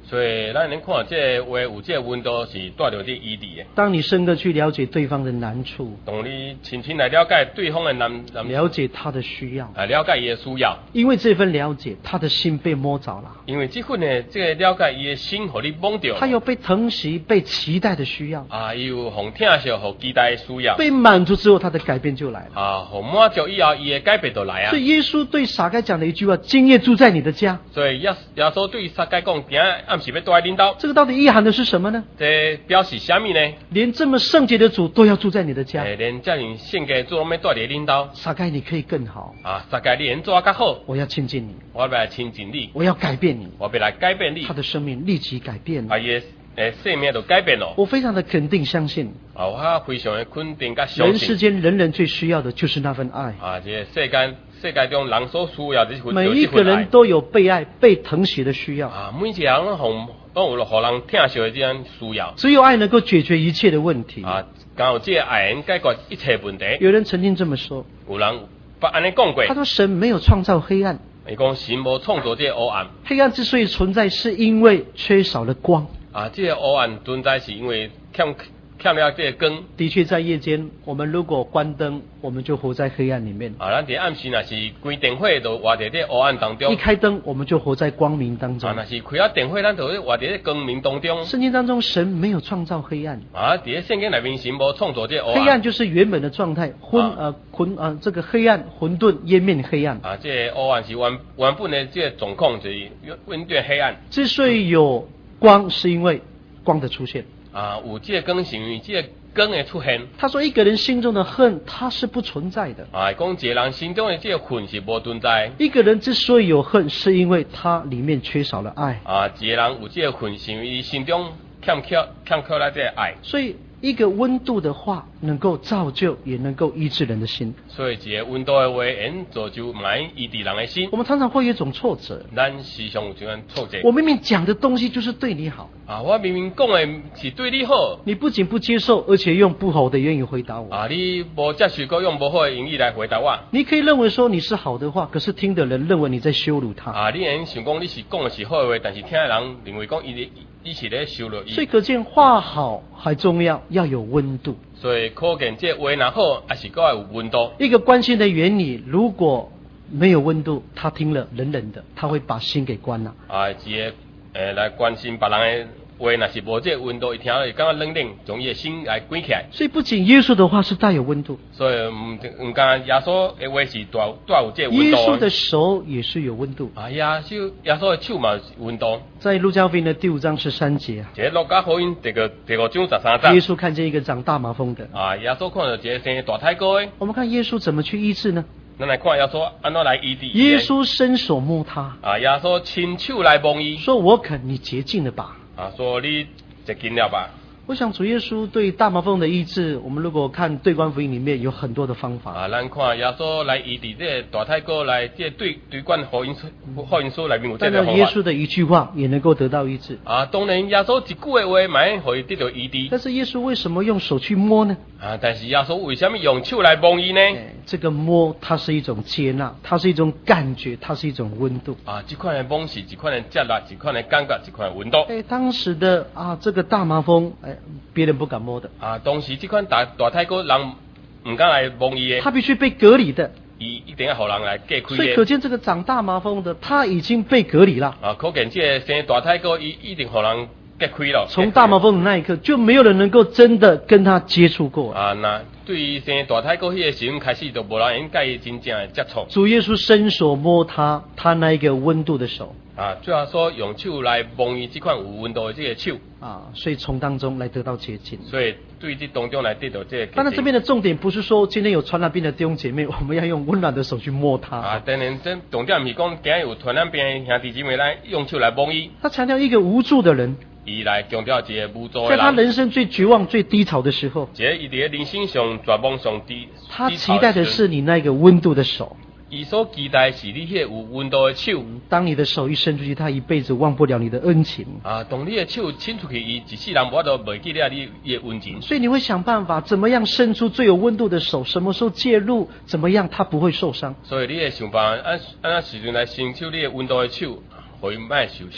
所以咱能看这话有这温度是带着这意义的。 当你深刻去了解对方的难处， 当你深深来了解对方的难难， 了解他的需要， 啊，了解伊的需要。 因为这份了解，他的心被摸着了。 因为这份呢，这个了解伊的心，互你摸着。 他有被疼惜、被期待的需要。 啊，伊有互听惜、互期待的需要。 被满足之后，他的改变就来了。 啊，互满足以后，伊的改变就来啊。 所以耶稣对撒该讲的一句话：“今夜住在你的家。” 所以耶耶稣对撒该讲，今仔暗时要住在恁兜。 这个到底意涵的是什么呢？ 这表示什么呢？ 连这么圣洁的主都要住在你的家。 诶，连这样圣洁的主拢要住在恁兜。 撒该你可以更好。 啊，撒该你能做较好。 我要亲近你。 我要来亲近你。 我要改变你。 我要来改变你。 他的生命立即改变了。 啊，伊诶生命就改变了。 我非常的肯定相信。 啊，我非常的肯定甲相信。 人世间人人最需要的就是那份爱。 啊，这个世界世界中人所需要的这份每一个人都有被爱、被疼惜的需要。 啊，每一个人都互都有互人疼惜的这样需要。 只有爱能够解决一切的问题。 啊，刚有这个爱能解决一切问题。 有人曾经这么说。 有人把安尼讲过。 他说：“神没有创造黑暗。” 伊讲神无创造这个黑暗。 黑暗之所以存在，是因为缺少了光。 啊，这个黑暗存在是因为欠欠了这个光。 的确，在夜间，我们如果关灯，我们就活在黑暗里面。 啊，咱伫暗时若是关电火，就活在这黑暗当中。 一开灯，我们就活在光明当中。 啊，若是开了电火，咱就活在这光明当中。 圣经当中，神没有创造黑暗。 啊，伫圣经内面，神无创造这黑暗。 黑暗就是原本的状态，昏、啊、呃混呃这个黑暗混沌湮灭黑暗。 啊，这黑暗是原原本的这个状况，就是原本黑暗。 之所以有光，是因为光的出现。 啊，有这个光是因为这个光的出现。 他说，一个人心中的恨，他是不存在的。 啊，讲一个人心中的这个恨是无存在。 一个人之所以有恨，是因为他里面缺少了爱。 啊，一个人有这个恨，是因为心中欠缺欠缺了这个爱。 所以，一个温度的话，能够造就，也能够医治人的心。 所以，一个温度的话，能造就，买医治人的心。 我们常常会有一种挫折， 咱时常有这样挫折。 我明明讲的东西就是对你好。 啊，我明明讲的是对你好。 你不仅不接受，而且用不好的言语回答我。 啊，你无接受，过用不好的言语来回答我。 你可以认为说你是好的话，可是听的人认为你在羞辱他。 啊，你能想讲你是讲的是好的话，但是听的人认为讲伊伊是咧羞辱伊。 所以可见话好还重要，要有温度。 所以可见这话若好，还是要有温度。 一个关心的言语，如果没有温度，他听了冷冷的，他会把心给关了。 啊，一个诶来关心别人的话，若是无这个温度，一听会感觉冷冷，从伊的心来关起来。 所以不仅耶稣的话是带有温度， 所以唔唔干耶稣的话是带带有这个温度。 耶稣的手也是有温度。 啊，耶稣耶稣的手嘛有温度。 在路加福音的第五章十三节啊， 这路加福音第个第五章十三章。 耶稣看见一个长大麻风的。 啊，耶稣看到一个生大太高的。 我们看耶稣怎么去医治呢？ 咱来看耶稣安怎来医治。 耶稣伸手摸他。 啊，耶稣亲手来摸伊， 说我肯你洁净了吧。 啊，说你洁净了吧。 我想主耶稣对大麻风的医治，我们如果看对观福音里面有很多的方法啊，咱看耶稣来医治这大太哥来这对对观福音福音书里面有这个方法。 但是耶稣的一句话也能够得到医治啊，当然耶稣一句的话买可以得到医治。 但是耶稣为什么用手去摸呢？ 啊，但是耶稣为什么用手来摸伊呢？ 这个摸它是一种接纳，它是一种感觉，它是一种温度啊，这款的摸是一款的接纳，一款的感觉，一款的温度。 哎，当时的啊这个大麻风，哎，别人不敢摸的啊，当时这款大大太哥人唔敢来摸伊的， 他必须被隔离的， 伊一定要互人来隔开的。 所以可见这个长大麻风的他已经被隔离了。 啊，可见这个生大太哥伊一定互人隔开了。 从大麻风的那一刻，就没有人能够真的跟他接触过啊。那对于生大太哥迄个时阵开始，就无人应该真正的接触。 主耶稣伸手摸他，他那一个温度的手。 啊，最后说用手来摸伊这款有温度的这个手。 啊，所以从当中来得到洁净。 所以对这当中来得到这个洁净。 当然这边的重点不是说今天有传染病的弟兄姐妹，我们要用温暖的手去摸他。 啊，当然这重点不是讲今天有传染病的兄弟姊妹来用手来摸伊。 他强调一个无助的人。 伊来强调一个无助的人， 在他人生最绝望、最低潮的时候， 这伊伫人生上绝望上低， 他期待的是你那个温度的手。 伊所期待是你迄个有温度的手。 当你的手一伸出去，他一辈子忘不了你的恩情。 啊，当你的手伸出去，伊一世人无法度忘记了你伊的温情。 所以你会想办法，怎么样伸出最有温度的手？什么时候介入？怎么样他不会受伤？ 所以你会想办法按按那时阵来伸出你的温度的手，互伊莫受伤。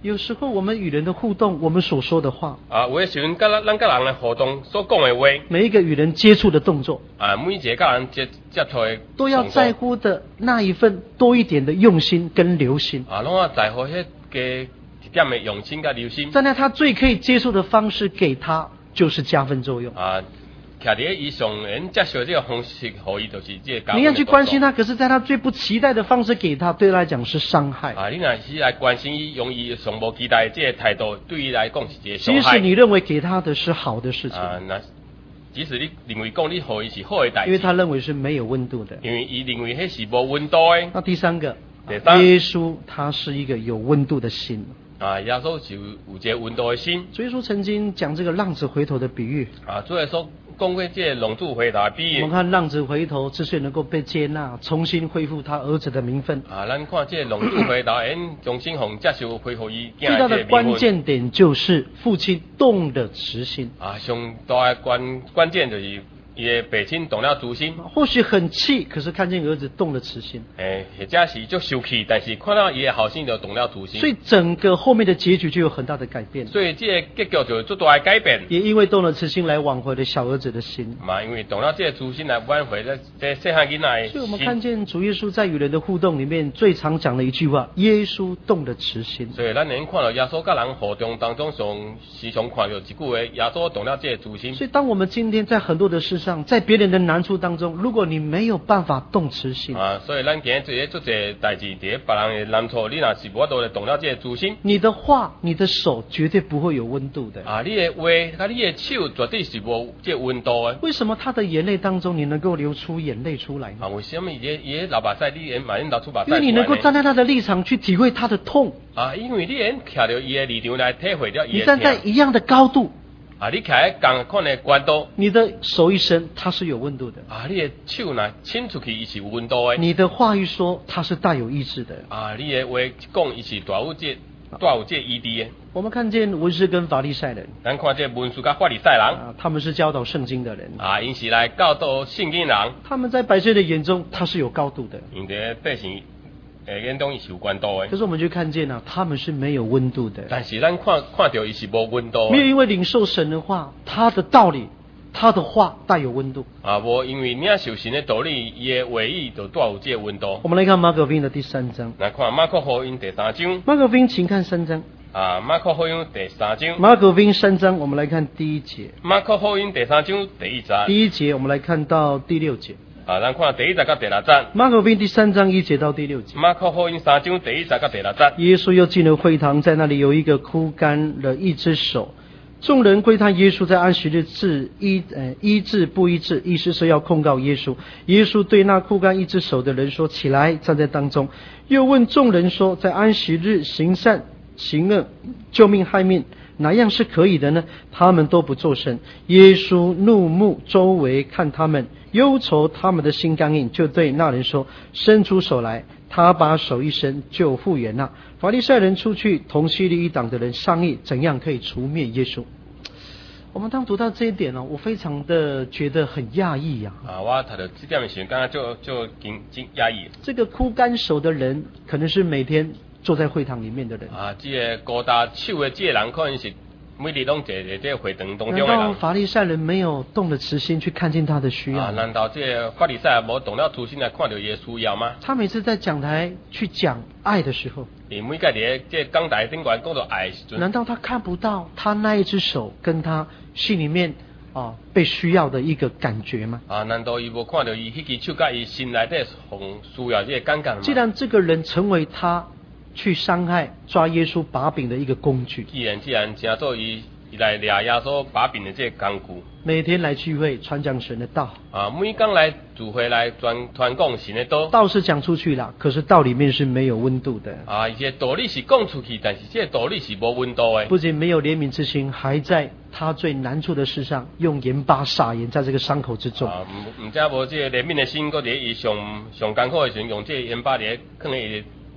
有时候我们与人的互动，我们所说的话， 啊，有的时阵，甲咱咱甲人的互动所讲的话， 每一个与人接触的动作， 啊，每一个甲人接接触的都要在乎的那一份多一点的用心跟留心。 啊，拢要在乎迄个一点的用心甲留心。 站在他最可以接受的方式给他，就是加分作用。 啊。徛伫伊上能接受这个方式，互伊就是这个。 你要去关心他，可是在他最不期待的方式给他，对他来讲是伤害。 啊，你若是来关心伊，用伊上无期待的这个态度，对伊来讲是一个伤害。 即使你认为给他的是好的事情， 啊，那即使你认为讲你互伊是好的代志， 因为他认为是没有温度的， 因为伊认为迄是无温度的。 那第三个， 第三， 耶稣他是一个有温度的心。 啊，耶稣是有有这个温度的心。 所以说曾经讲这个浪子回头的比喻。 啊，所以说讲过这个浪子回头的比喻。 我们看浪子回头之所以能够被接纳，重新恢复他儿子的名分。 啊，咱看这个浪子回头，因重新互接受恢复伊最大的关键点就是父亲动了慈心。 啊，上大的关关键就是伊的父亲动了慈心。 或许很气，可是看见儿子动了慈心。 诶，或者是就生气，但是看到伊的后生就动了慈心。 所以整个后面的结局就有很大的改变。 所以这个结局就有最大的改变。 也因为动了慈心来挽回了小儿子的心。 嘛，因为动了这个慈心来挽回了这细汉囡仔的心。 所以我们看见主耶稣在与人的互动里面最常讲的一句话：耶稣动了慈心。 所以咱能看到耶稣甲人互动当中上时常看到一句话：耶稣动了这个慈心。 所以当我们今天在很多的事上，在别人的难处当中，如果你没有办法动慈心啊，所以咱今日做做这代志，伫别人的难处，你若是无多动了这个慈心， 你的话、你的手绝对不会有温度的啊！你的话，甲你的手绝对是无这温度的。 为什么他的眼泪当中，你能够流出眼泪出来呢？ 啊，为什么伊的伊的流目屎，你能马上流出目屎？ 因为你能够站在他的立场去体会他的痛啊，因为你能徛到伊的立场来体会了伊的痛。 你站在一样的高度。 啊！你徛喺同款的高度， 你的手一伸，它是有温度的。 啊！你的手呐伸出去，伊是有温度的。 你的话一说，它是带有意志的。 啊！你的话讲，伊是带有这带有这意志的。 我们看见文士跟法利赛人， 咱看这文士跟法利赛人， 啊，他们是教导圣经的人。 啊，因是来教导圣经人。 他们在百姓的眼中，他是有高度的。 因在百姓。诶，眼中伊是有温度的。 可是我们就看见啊，他们是没有温度的。 但是咱看看到伊是无温度的。 没有因为领受神的话，他的道理，他的话带有温度。 啊，无因为领受神的道理，伊的话语就带有这个温度。 我们来看马可福音的第三章。 来看马可福音第三章。 马可福音，请看三章。 啊，马可福音第三章。 马可福音三章，我们来看第一节。 马可福音第三章第一节。 第一节，我们来看到第六节。 啊，咱看第一节到第六节。 马可福音第三章一节到第六节。 马可福音三章第一节到第六节。 耶稣又进了会堂，在那里有一个枯干了一只手，众人窥探耶稣在安息日治医呃医治不医治，意思是要控告耶稣。耶稣对那枯干一只手的人说：“起来，站在当中。”又问众人说：“在安息日行善行恶，救命害命，哪样是可以的呢？”他们都不作声。耶稣怒目周围看他们，忧愁他们的心刚硬，就对那人说：“伸出手来。”他把手一伸，就复原了。法利赛人出去，同希律一党的人商议怎样可以除灭耶稣。我们当读到这一点呢，我非常的觉得很讶异呀。 啊，我读到这点的时候，刚刚就就惊惊讶异。 这个枯干手的人，可能是每天坐在会堂里面的人。 啊，这个高大手的这个人，可能是每日拢坐在这个会堂当中的人。 难道法利赛人没有动了慈心去看见他的需要？ 啊，难道这个法利赛人无动了慈心来看到耶稣要吗？ 他每次在讲台去讲爱的时候， 你每个伫这讲台顶管讲到爱的时阵， 难道他看不到他那一只手跟他心里面啊被需要的一个感觉吗？ 啊，难道伊无看到伊迄支手甲伊心内底红需要这个感觉吗？ 既然这个人成为他去伤害抓耶稣把柄的一个工具， 既然既然成做伊伊来抓耶稣把柄的这个工具， 每天来聚会传讲神的道啊，每天来聚会来传传讲神的道， 道是讲出去了，可是道里面是没有温度的啊，伊这道理是讲出去，但是这道理是无温度的。 不仅没有怜悯之心，还在他最难处的事上用盐巴撒盐在这个伤口之中。 啊，唔唔，只无这个怜悯的心，搁伫伊上上艰苦的时阵，用这个盐巴伫放喺伊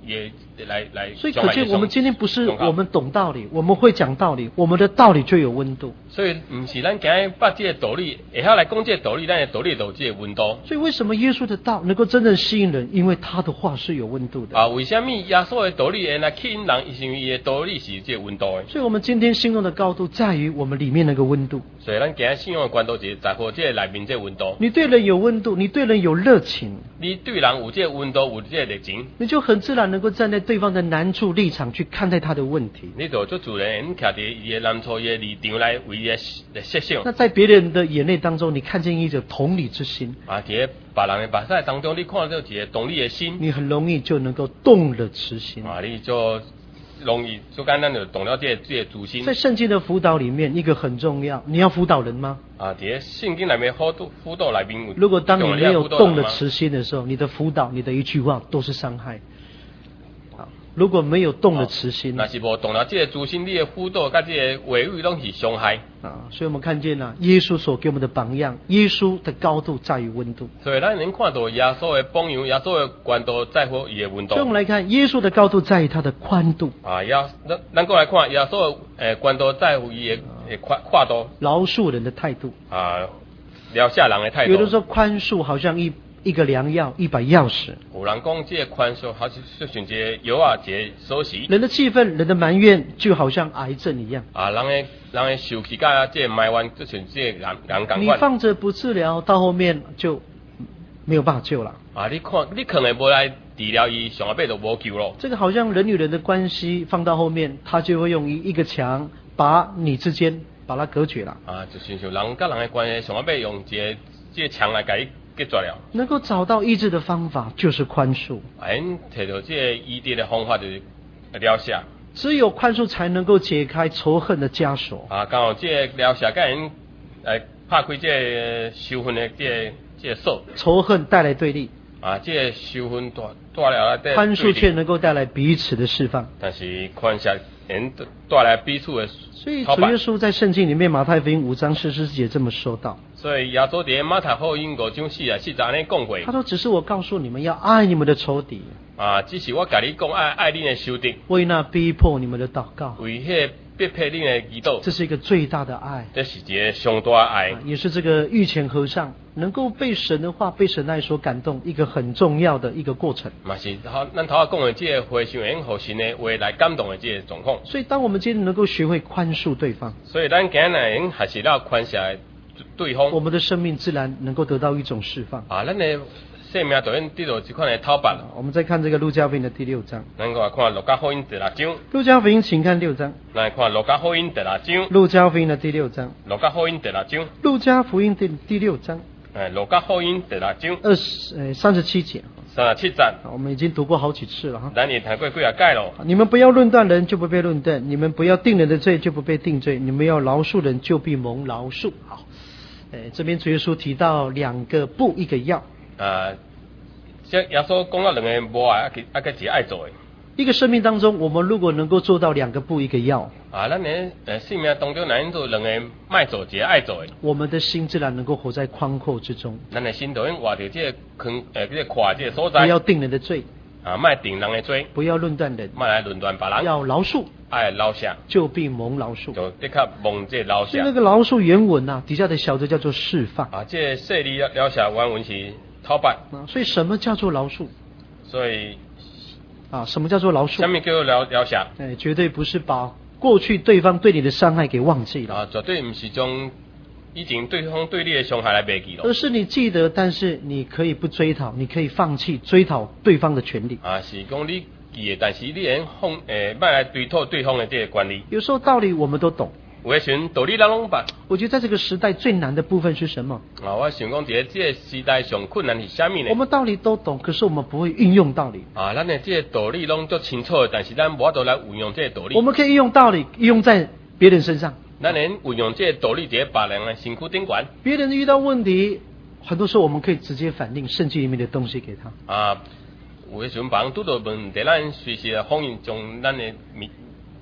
也来来。 所以可见我们今天不是我们懂道理，我们会讲道理，我们的道理就有温度。 所以不是咱今日把这个道理，会晓来讲这个道理，咱的道理就有这个温度。 所以为什么耶稣的道能够真正吸引人？因为他的话是有温度的。 啊，为什么耶稣的道理会来吸引人？因为伊的道理是有这个温度的。 所以我们今天心中的高度在于我们里面那个温度。 所以咱今日信用的关度就是在乎这个内面这个温度。 你对人有温度，你对人有热情， 你对人有这个温度，有这个热情， 你就很自然能够站在对方的难处立场去看待他的问题。 你就做主人，徛伫伊的难处、伊的立场来为伊的设想。 那在别人的眼泪当中，你看见一种同理之心。 啊，伫别人的目屎当中，你看到一个同理的心， 你很容易就能够动了慈心。 啊，你就容易就简单就动了这个这个主心。 在圣经的辅导里面，一个很重要，你要辅导人吗？ 啊，伫圣经里面辅导辅导里面， 如果当你没有动了慈心的时候，你的辅导、你的一句话都是伤害。啊，如果没有动了慈心， 那是无动了这个主心，你的辅导甲这个话语拢是伤害。 啊，所以我们看见了耶稣所给我们的榜样，耶稣的高度在于温度。 所以咱能看到耶稣的榜样，耶稣的高度在乎伊的温度。 所以我们来看，耶稣的高度在于他的宽度。 啊，耶，咱咱过来看耶稣的诶高度在乎伊的诶宽宽度。 饶恕人的态度。 啊，饶下人的态度。 有的时候宽恕好像一一个良药，一把钥匙。 有人讲这个宽恕好像就像一个药啊，一个锁匙。 人的气愤、人的埋怨，就好像癌症一样。 啊，人的人的受气甲这个埋怨，就像这个人人共款。 你放着不治疗，到后面就没有办法救了。 啊，你看，你可能无来治疗伊，上后尾就无救咯。 这个好像人与人的关系放到后面，他就会用一一个墙把你之间把它隔绝了。 啊，就像像人甲人的关系，上后尾用一个这个墙来甲伊隔绝了。 能够找到医治的方法，就是宽恕。 啊，因摕到这个医治的方法就是疗下。 只有宽恕才能够解开仇恨的枷锁。 啊，刚好这个疗下，甲因来拍开这个仇恨的这个这个锁。 仇恨带来对立。 啊，这个仇恨带带来了。 宽恕却能够带来彼此的释放。 但是宽恕能带来彼此的。 所以主耶稣在圣经里面马太福音五章四十节这么说道。 所以耶稣在马太福音五章四啊四十安尼讲过。 他说：“只是我告诉你们要爱你们的仇敌。” 啊，只是我甲你讲爱爱你的仇敌。 为那逼迫你们的祷告。 为迄逼迫你的祈祷。 这是一个最大的爱。 这是一个上大的爱。 啊、也是这个御前和尚能够被神的话、被神爱所感动，一个很重要的一个过程。 嘛是，咱头下讲的这个回想因互神的话来感动的这个状况。 所以，当我们今天能够学会宽恕对方， 所以咱今日因还是要宽恕对方， 我们的生命自然能够得到一种释放。 啊，咱的生命就因得到这款的讨办。 我们再看这个路加福音的第六章。 咱过来看路加福音第六章。 路加福音，请看六章。 来看路加福音第六章。 路加福音的第六章。 路加福音第六章。 路加福音第第六章。 哎，路加福音第六章。 二十呃三十七节。 三十七节。 我们已经读过好几次了哈。 咱也谈过几啊届咯。 你们不要论断人，就不被论断；你们不要定人的罪，就不被定罪；你们要饶恕人，就必蒙饶恕。好，哎，这边主耶稣提到两个不，一个要。 啊，这耶稣讲到两个无爱，啊个一个爱做的。 一个生命当中，我们如果能够做到两个不，一个要。 啊，咱的呃生命当中，咱做两个卖做，一个爱做的。 我们的心自然能够活在宽阔之中。 咱的心就因活在这个宽呃这个宽这个所在。 不要定人的罪。 啊，卖定人的罪。 不要论断人。 卖来论断别人。 要饶恕。 爱饶下。 就必蒙饶恕。 就的确蒙这饶下。 所以那个饶恕原文啊，底下的小字叫做释放。 啊，这个设立饶下原文是讨办。 啊，所以什么叫做饶恕？ 所以。 啊，什么叫做饶恕？ 什么叫做饶饶下？ 哎，绝对不是把过去对方对你的伤害给忘记了。 啊，绝对不是将以前对方对你的伤害来忘记了。 而是你记得，但是你可以不追讨，你可以放弃追讨对方的权利。 啊，是讲你记的，但是你能放诶，卖来追讨对方的这个权利。 有时候道理我们都懂。 有的时道理咱拢捌。 我觉得在这个时代最难的部分是什么？ 啊，我想讲，在这个时代上困难是啥物呢？ 我们道理都懂，可是我们不会运用道理。 啊，咱的这个道理拢足清楚，但是咱无法度来运用这个道理。 我们可以运用道理，运用在别人身上。 咱能运用这个道理在别人的身躯顶悬。 别人遇到问题，很多时候我们可以直接反映圣经里面的东西给他。 啊，有的时候别人拄到问题，咱随时来反映，将咱的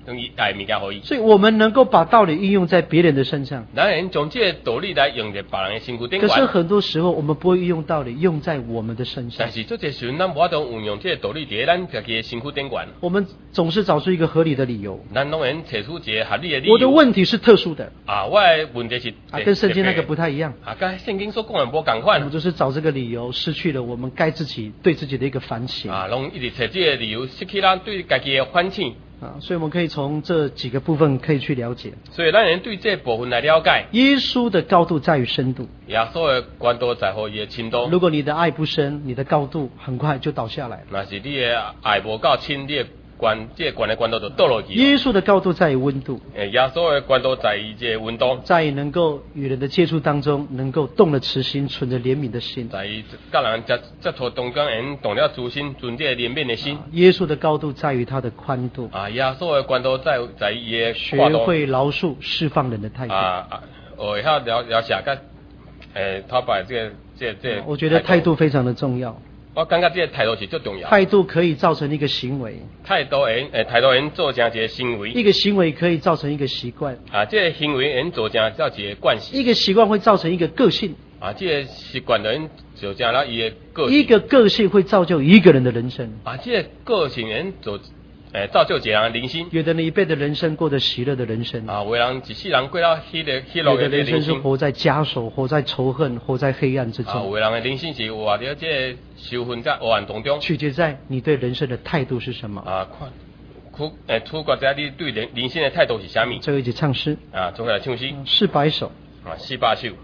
用伊爱物件互伊。 所以我们能够把道理应用在别人的身上。 咱能将这个道理来用在别人的身躯顶可悬。 是很多时候我们不会运用道理用在我们的身上。 但是做这时阵，咱无法度运用这个道理伫咱家己的身躯顶悬。 我们总是找出一个合理的理由。 咱拢能找出一个合理的理由。 我的问题是特殊的。 啊，我的问题是啊，跟圣经那个不太一样。 啊，跟圣经所讲的无共款。 我们就是找这个理由，失去了我们该自己对自己的一个反省。 啊，拢一直找这个理由，失去咱对家己的反省。 啊，所以我们可以从这几个部分可以去了解。 所以咱能对这部分来了解。 耶稣的高度在于深度。 耶稣的高度在乎伊的深度。 如果你的爱不深，你的高度很快就倒下来。 那是你的爱无够深，你的关这关的关度就倒落去。 耶稣的高度在于温度。 诶，耶稣的关度在于这温度， 在于能够与人的接触当中，能够动了慈心，存着怜悯的心。 在于甲人接接触当中，能动了慈心，存这怜悯的心。 啊、耶稣的高度在于他的宽度。 啊，耶稣的关度在在于伊的学会饶恕、释放人的态度。 啊啊，学晓了了解甲诶，他把这个这这、 啊。我觉得态度非常的重要。 我感觉这个态度是最重要。 态度可以造成一个行为。 态度能诶，态度能做成一个行为。 一个行为可以造成一个习惯。 啊，这个行为能做成造一个惯习。 一个习惯会造成一个个性。 啊，这个习惯能做成了伊的个性。一个个性会造就一个人的人生。 啊，这个个性能做。诶，造就一个人的人生。 有的人一辈子人生过得喜乐的人生啊，有的人一世人过到喜乐喜乐的人生。 有的人生是活在枷锁、活在仇恨、活在黑暗之中。 啊，有的人的人生是活在这个仇恨在黑暗当中。 取决在你对人生的态度是什么。 啊，看，出诶，出国在你对人人生的态度是啥物？ 最后一节唱诗。 啊，最后来唱诗。 四百首。 啊，四百首。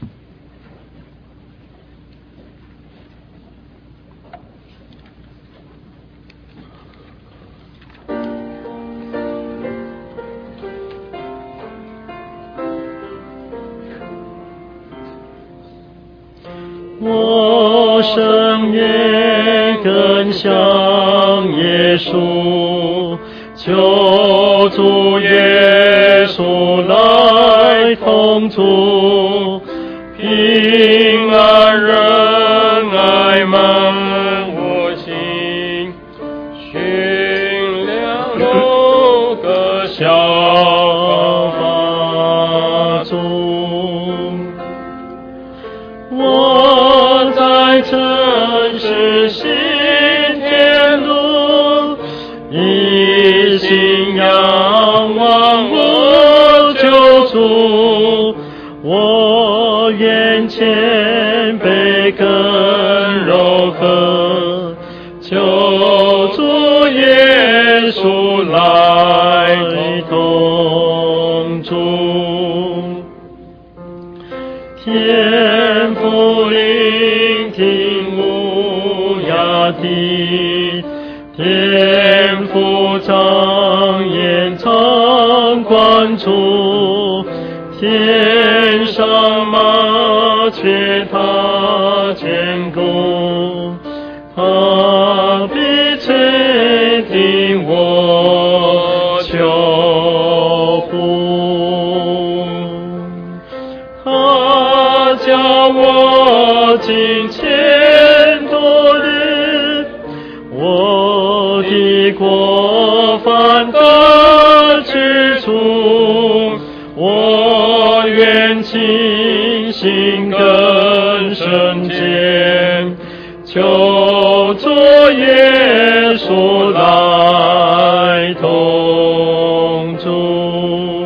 我生也更像耶稣，求主耶稣来同住，平安仁爱满我心，寻了六个效法中，我在城市行天路，一心仰望我救主，我愿谦卑更柔和，求主耶稣来同住。天父聆听无涯地，天父常言常关注，天上麻雀他眷顾，他必垂听我求呼，他叫我进千多日，我的过犯得去除，我愿清心更圣洁，求主耶稣来同住。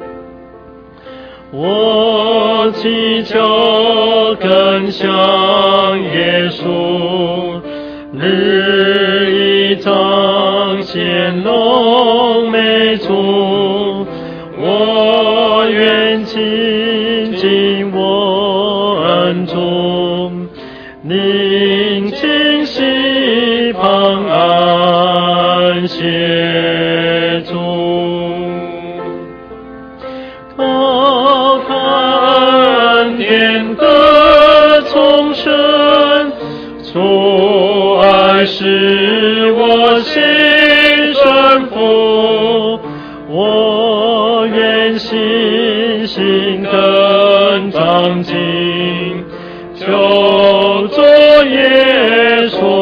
我祈求更像耶稣，日益彰显浓美主，我愿亲近我恩主，宁静息旁安歇主，靠他恩典的重生，主爱使我心生福，我愿信心更长进，求主耶稣